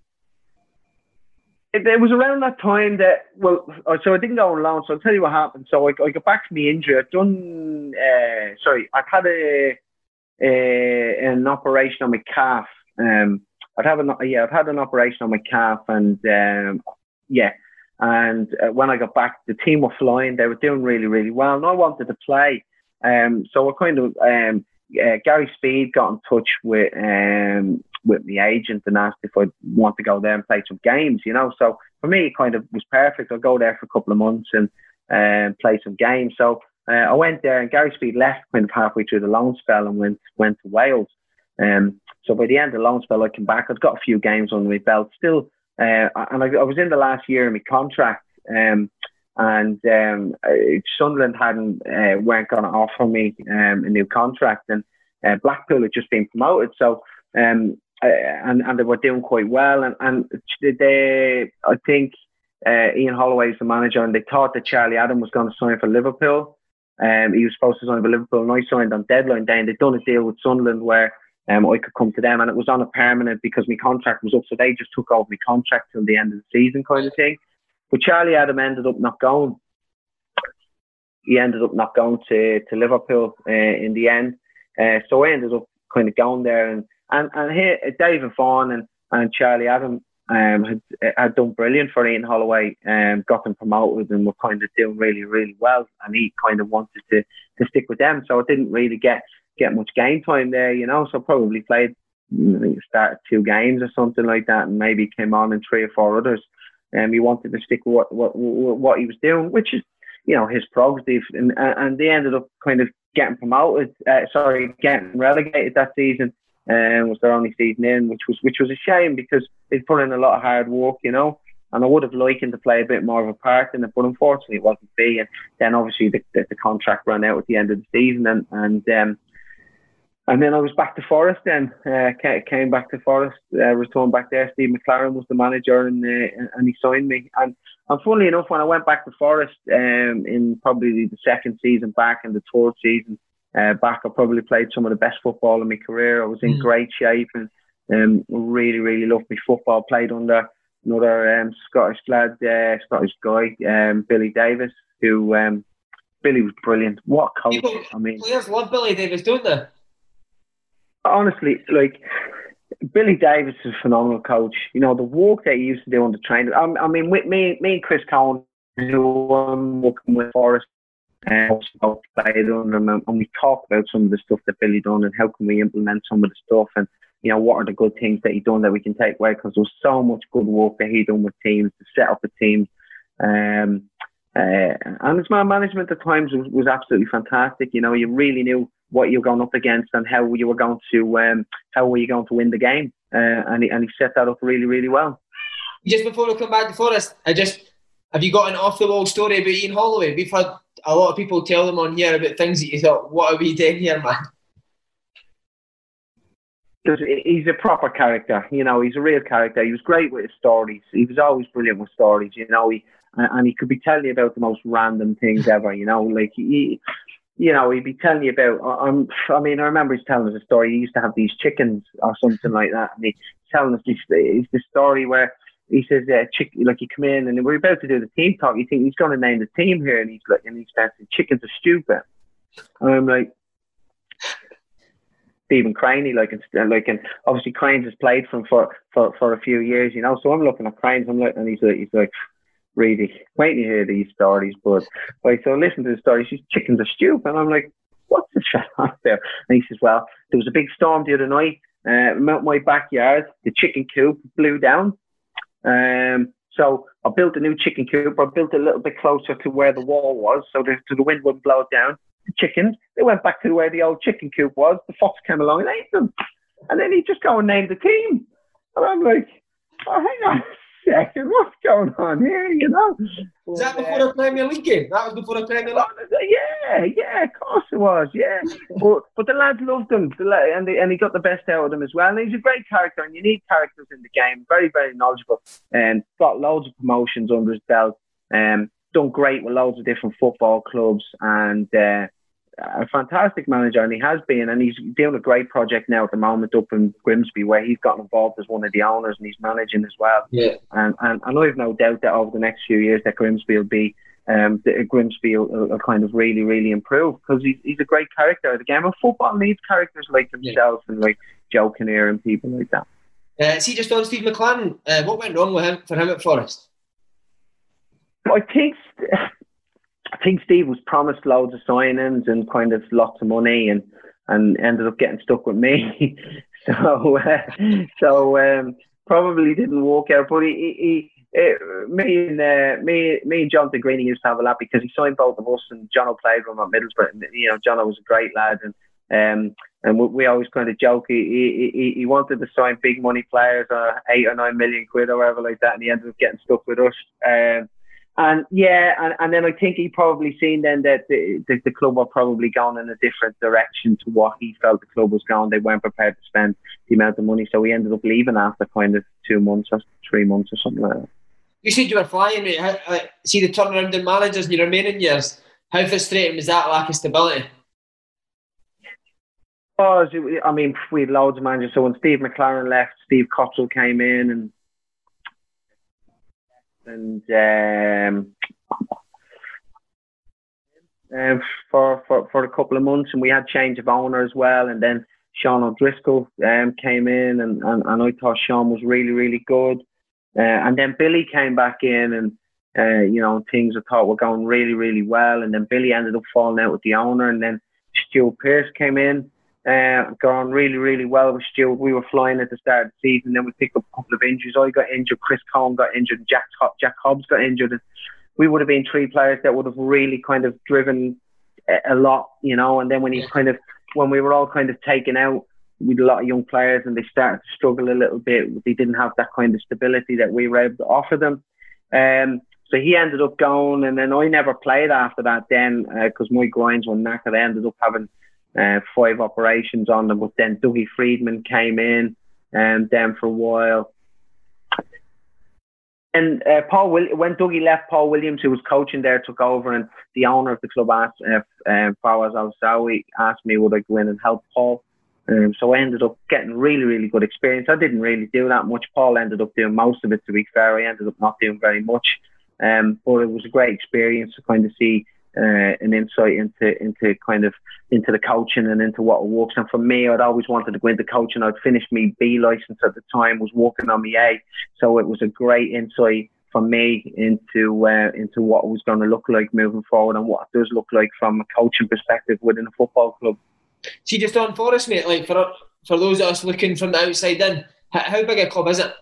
It, it was around that time that, well, so I didn't go on loan. So I'll tell you what happened. So I, I got back from the injury. I'd done, uh, sorry, I'd had a, a an operation on my calf. Um, I'd have an yeah, I've had an operation on my calf, and um, yeah, and uh, when I got back, the team were flying. They were doing really, really well, and I wanted to play. Um, so I kind of um, uh, Gary Speed got in touch with um with my agent and asked if I'd want to go there and play some games. You know, so for me, it kind of was perfect. I'd go there for a couple of months and uh, play some games. So uh, I went there, and Gary Speed left kind of halfway through the loan spell and went went to Wales. Um, so by the end of the loan spell, I came back. I'd got a few games under my belt still, uh, and I, I was in the last year of my contract. Um, and um, uh, Sunderland hadn't uh, weren't going to offer me um, a new contract, and uh, Blackpool had just been promoted. So um, uh, and and they were doing quite well, and and they, I think uh, Ian Holloway is the manager, and they thought that Charlie Adam was going to sign for Liverpool. Um, he was supposed to sign for Liverpool, and I signed on deadline day. And they'd done a deal with Sunderland where Um, I could come to them, and it was on a permanent because my contract was up, so they just took over my contract till the end of the season, kind of thing. But Charlie Adam ended up not going. He ended up not going to, to Liverpool uh, in the end. Uh, so I ended up kind of going there, and and and here David Vaughan and, and Charlie Adam um, had had done brilliant for Ian Holloway, um, got them promoted, and were kind of doing really, really well. And he kind of wanted to to stick with them, so I didn't really get. get much game time there, you know, so probably played, I think started two games or something like that, and maybe came on in three or four others. And um, he wanted to stick with what, what what he was doing, which is, you know, his prerogative. And and they ended up kind of getting promoted, uh, sorry, getting relegated that season, and um, was their only season in, which was which was a shame because they put in a lot of hard work, you know. And I would have liked him to play a bit more of a part in it, but unfortunately it wasn't be. And then obviously the, the, the contract ran out at the end of the season, and and um. And then I was back to Forest then, uh, came back to Forest, uh, returned back there. Steve McLaren was the manager, and uh, and he signed me. And, and funnily enough, when I went back to Forest um, in probably the second season back and the third season uh, back, I probably played some of the best football in my career. I was in mm. great shape, and Um, really, really loved me football. Played under another um, Scottish lad, uh, Scottish guy, um, Billy Davis, who um, Billy was brilliant. What coach! People, I mean, players love Billy Davis, don't they? Honestly, like Billy Davis is a phenomenal coach. You know, the work that he used to do on the training. I, I mean, with me, me and Chris Cowan, who I'm working with Forest, and also played under him, and we talk about some of the stuff that Billy done and how can we implement some of the stuff, and you know, what are the good things that he done that we can take away, because there was so much good work that he done with teams to set up a team. Um, uh, and his man management at times was, was absolutely fantastic. You know, you really knew what you were going up against and how you were going to um, how were you going to win the game, uh, and he and he set that up really, really well. Just before we come back to Forest, I just have you got an off the wall story about Ian Holloway? We've had a lot of people tell them on here about things that you thought, what are we doing here, man? He's a proper character, you know. He's a real character. He was great with his stories. He was always brilliant with stories, you know. He and he could be telling you about the most random things ever, you know. Like he, you know, he'd be telling you about. Um, I mean, I remember he's telling us a story. He used to have these chickens or something like that, and he's telling us this. It's the story where he says, uh, chick, like you come in and we're about to do the team talk. You think he's going to name the team here, and he's like, and he's saying, chickens are stupid. And I'm like, Stephen Craney, like, and like, and obviously Cranes has played for him for, for, for a few years, you know. So I'm looking at Cranes, I'm like, and he's like, he's like, really waiting to hear these stories, but like, so listen to the stories. These chickens are stupid, and I'm like, what's the shit out there? And he says, well, there was a big storm the other night, uh, out my backyard. The chicken coop blew down. Um, so I built a new chicken coop. I built it a little bit closer to where the wall was, so the, so the wind wouldn't blow it down. The chickens, they went back to where the old chicken coop was. The fox came along and ate them. And then he just go and named the team. And I'm like, oh, hang on a second, what's going on here, you know? Was that before the Premier League game? That was before the Premier League? Yeah, yeah, of course it was, yeah. but but the lads loved him, the lad, and, they, and he got the best out of them as well. And he's a great character, and you need characters in the game. Very, very knowledgeable. And got loads of promotions under his belt. Um, done great with loads of different football clubs, and uh, a fantastic manager, and he has been, and he's doing a great project now at the moment up in Grimsby, where he's gotten involved as one of the owners, and he's managing as well. Yeah. And and, and I have no doubt that over the next few years that Grimsby will be, um, the, Grimsby will, will kind of really, really improve, because he's, he's a great character. The game of football needs characters like himself, yeah, and like Joe Kinnear and people like that. Uh, see, just on Steve McClaren, uh, what went wrong with him for him at Forest? I think. I think Steve was promised loads of signings and kind of lots of money, and, and ended up getting stuck with me. so uh, so um, probably didn't work out. But he, he, uh, me and uh, me me and John DeGreeny used to have a lot, because he signed both of us, and John played with him at Middlesbrough. And, you know, John was a great lad, and um, and we, we always kind of joke. He, he he wanted to sign big money players, uh, eight or nine million quid or whatever like that, and he ended up getting stuck with us. Um, And yeah, and, and then I think he probably seen then that the, the, the club were probably going in a different direction to what he felt the club was going. They weren't prepared to spend the amount of money, so he ended up leaving after kind of two months or three months or something like that. You said you were flying, mate. How, uh, see the turnaround in managers in your remaining years. How frustrating was that lack of stability? Oh, I mean, we had loads of managers. So when Steve McClaren left, Steve Cottrell came in, and and um, uh, for, for for a couple of months, and we had change of owner as well, and then Sean O'Driscoll um, came in, and, and, and I thought Sean was really, really good, uh, and then Billy came back in, and uh, you know, things I thought were going really, really well, and then Billy ended up falling out with the owner, and then Stuart Pearce came in. Uh, gone really, really well with Stuart. We were flying at the start of the season, then we picked up a couple of injuries. I got injured, Chris Cohen got injured, and Jack, Jack Hobbs got injured. And we would have been three players that would have really kind of driven a, a lot, you know. And then when he kind of, when we were all kind of taken out with a lot of young players, and they started to struggle a little bit, they didn't have that kind of stability that we were able to offer them. Um, so he ended up going, and then I never played after that then, because uh, my grinds were knackered. I ended up having Uh, five operations on them, but then Dougie Friedman came in, and um, then for a while. And uh, Paul, Will- when Dougie left, Paul Williams, who was coaching there, took over, and the owner of the club asked, uh, uh, Fawaz Al-Sawi, asked me would I go in and help Paul. Um, so I ended up getting really, really good experience. I didn't really do that much. Paul ended up doing most of it, to be fair. I ended up not doing very much. Um, but it was a great experience to kind of see uh, an insight into into kind of into the coaching and into what it works. And for me, I'd always wanted to go into coaching. I'd finished my B license at the time, was working on my A. So it was a great insight for me into uh, into what it was going to look like moving forward and what it does look like from a coaching perspective within a football club. See, just on Forest, mate, like for for those of us looking from the outside in, how, how big a club is it?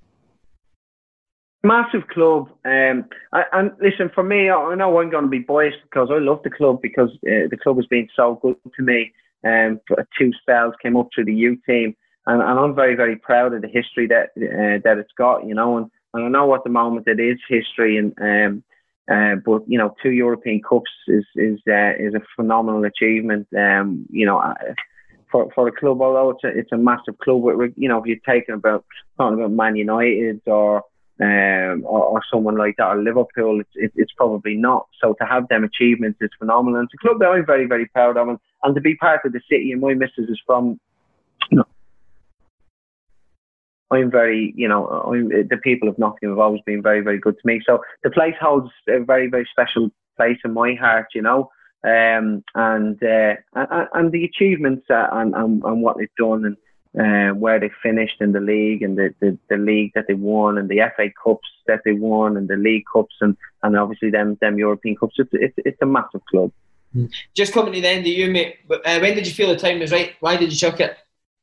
Massive club. Um, and listen, for me, I know I'm going to be biased because I love the club because uh, the club has been so good to me. Um, two spells came up through the youth team, and, and I'm very, very proud of the history that uh, that it's got. You know, and, and I know at the moment it is history, and um, uh, but you know, two European Cups is is uh, is a phenomenal achievement. Um, you know. Uh, For, for a club, although it's a, it's a massive club, you know, if you're taking about talking about Man United or um or, or someone like that or Liverpool, it's it, it's probably not. So to have them achievements is phenomenal. And it's a club that I'm very very proud of, and, and to be part of the city. And my missus is from, you know, I'm very, you know, I'm, the people of Nottingham have always been very very good to me. So the place holds a very very special place in my heart, you know. Um, and, uh, and and the achievements uh, and, and and what they've done and uh, where they finished in the league and the, the, the league that they won and the F A Cups that they won and the League Cups and, and obviously them them European Cups. It's it's, it's a massive club. Just coming to the end of you, mate. Uh, when did you feel the time was right? Why did you chuck it?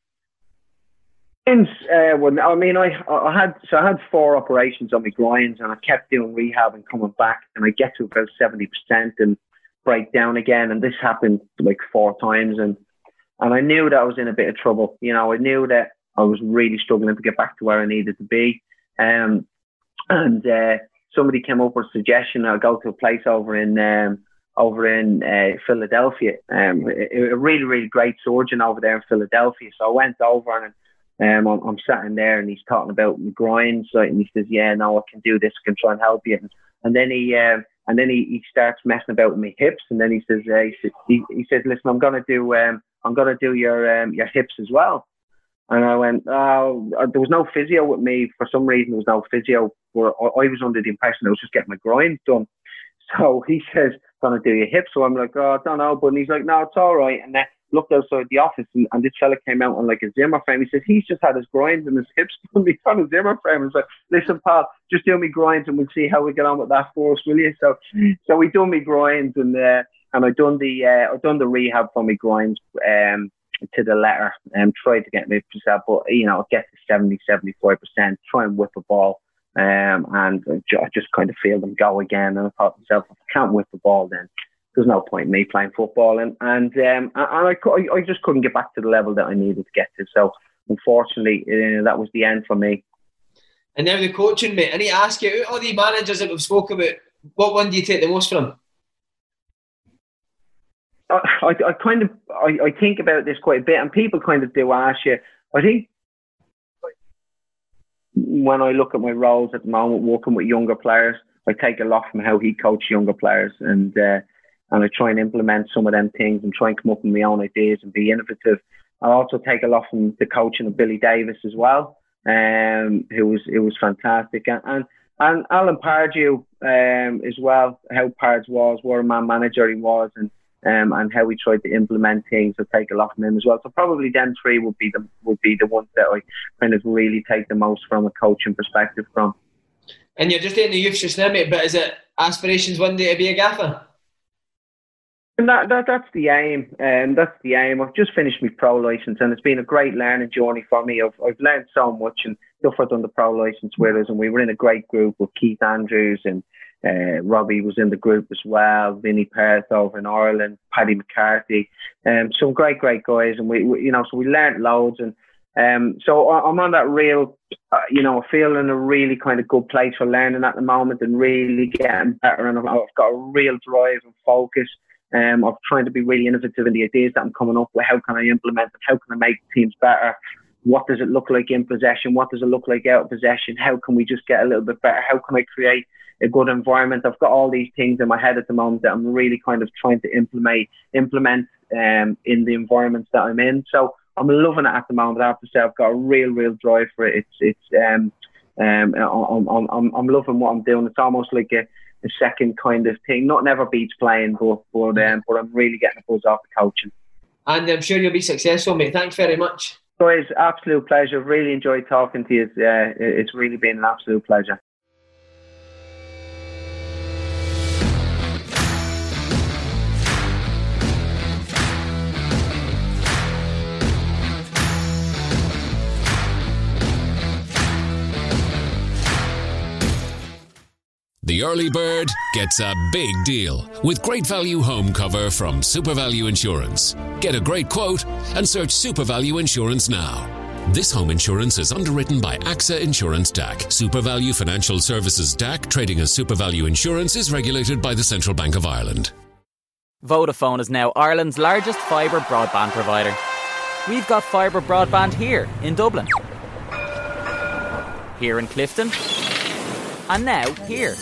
Since uh, when I mean I I had so I had four operations on my groins and I kept doing rehab and coming back, and I get to about seventy percent and break down again, and this happened like four times, and and I knew that I was in a bit of trouble. You know, I knew that I was really struggling to get back to where I needed to be. Um, and uh, somebody came up with a suggestion. I'll go to a place over in um, over in uh, Philadelphia. Um, a, a really really great surgeon over there in Philadelphia. So I went over and um, I'm, I'm sat in there, and he's talking about my groins, like, and he says, "Yeah, no, I can do this. I can try and help you." And, and then he. Um, And then he, he starts messing about with my hips, and then he says, uh, he, he, he says, "Listen, I'm gonna do, um, I'm gonna do your, um, your hips as well." And I went, "Oh, there was no physio with me for some reason. There was no physio. Where I was under the impression I was just getting my groins done." So he says, "Gonna do your hips?" So I'm like, "Oh, I don't know," but and he's like, "No, it's all right." And then looked outside the office, and, and this fella came out on like a Zimmer frame. He says he's just had his groins and his hips done. He's on a Zimmer frame. He's like, "Listen, pal, just do me groins, and we'll see how we get on with that for us, will you?" So, so we done me groins, and uh, and I done the uh, I done the rehab for me groins um, to the letter, and um, tried to get me percent, but you know, get to seventy, seventy-five percent, try and whip a ball, um, and I just kind of feel them go again. And I thought to myself, if I can't whip the ball, then there's no point in me playing football, and and um, and I, I just couldn't get back to the level that I needed to get to. So unfortunately, uh, that was the end for me. And now the coaching, mate. I need to ask you, out of all the managers that we've spoke about, what one do you take the most from? I, I, I kind of I, I think about this quite a bit, and people kind of do ask you. I think when I look at my roles at the moment, working with younger players, I take a lot from how he coached younger players, and. Uh, And I try and implement some of them things and try and come up with my own ideas and be innovative. I also take a lot from the coaching of Billy Davis as well, um, who was it was fantastic, and and, and Alan Pardew um, as well. How Pards was, what a man manager he was, and um, and how we tried to implement things. I take a lot from him as well. So probably them three would be the would be the ones that I kind of really take the most from a coaching perspective from. And you're just in the youth just now, mate. But is it aspirations one day to be a gaffer? And that, that that's the aim, and um, that's the aim. I've just finished my pro license, and it's been a great learning journey for me. I've I've learned so much, and stuff I've done the pro license with us, and we were in a great group with Keith Andrews, and uh, Robbie was in the group as well. Vinnie Perth over in Ireland, Paddy McCarthy, um, some great great guys, and we, we you know so we learned loads, and um, so I'm on that real, uh, you know, feeling a really kind of good place for learning at the moment, and really getting better, and I've got a real drive and focus. Um, of trying to be really innovative in the ideas that I'm coming up with. How can I implement them? How can I make teams better? What does it look like in possession? What does it look like out of possession? How can we just get a little bit better? How can I create a good environment? I've got all these things in my head at the moment that I'm really kind of trying to implement implement um, in the environments that I'm in. So I'm loving it at the moment. I have to say, I've got a real, real drive for it. It's, it's, um, um, I'm, I'm, I'm, I'm loving what I'm doing. It's almost like a, a second kind of thing. Not never beats playing, but, but, um, but I'm really getting a buzz off the coaching. And I'm sure you'll be successful, mate. Thanks very much. So it's an absolute pleasure. Really enjoyed talking to you. Uh, it's really been an absolute pleasure. The early bird gets a big deal with great value home cover from SuperValue Insurance. Get a great quote and search SuperValue Insurance now. This home insurance is underwritten by AXA Insurance D A C. SuperValue Financial Services D A C, trading as SuperValue Insurance, is regulated by the Central Bank of Ireland. Vodafone is now Ireland's largest fibre broadband provider. We've got fibre broadband here in Dublin, here in Clifton, and now here.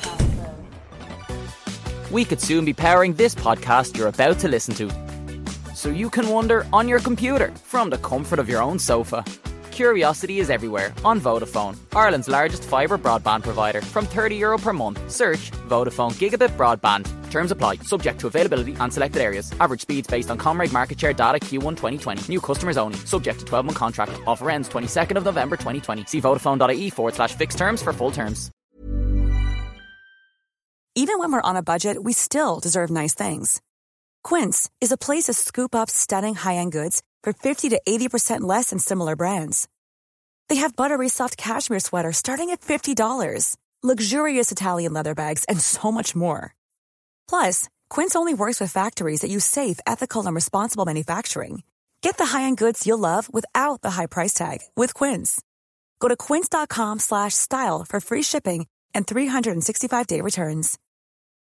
We could soon be powering this podcast you're about to listen to, so you can wonder on your computer from the comfort of your own sofa. Curiosity is everywhere on Vodafone, Ireland's largest fibre broadband provider. From thirty euro per month, search Vodafone Gigabit Broadband. Terms apply, subject to availability and selected areas. Average speeds based on Comrade market share data Q one twenty twenty. New customers only, subject to twelve month contract. Offer ends twenty-second of November twenty twenty. See vodafone.ie forward slash fixed terms for full terms. Even when we're on a budget, we still deserve nice things. Quince is a place to scoop up stunning high-end goods for fifty to eighty percent less than similar brands. They have buttery soft cashmere sweaters starting at fifty dollars, luxurious Italian leather bags, and so much more. Plus, Quince only works with factories that use safe, ethical, and responsible manufacturing. Get the high-end goods you'll love without the high price tag with Quince. Go to quince.com slash style for free shipping and three sixty-five day returns.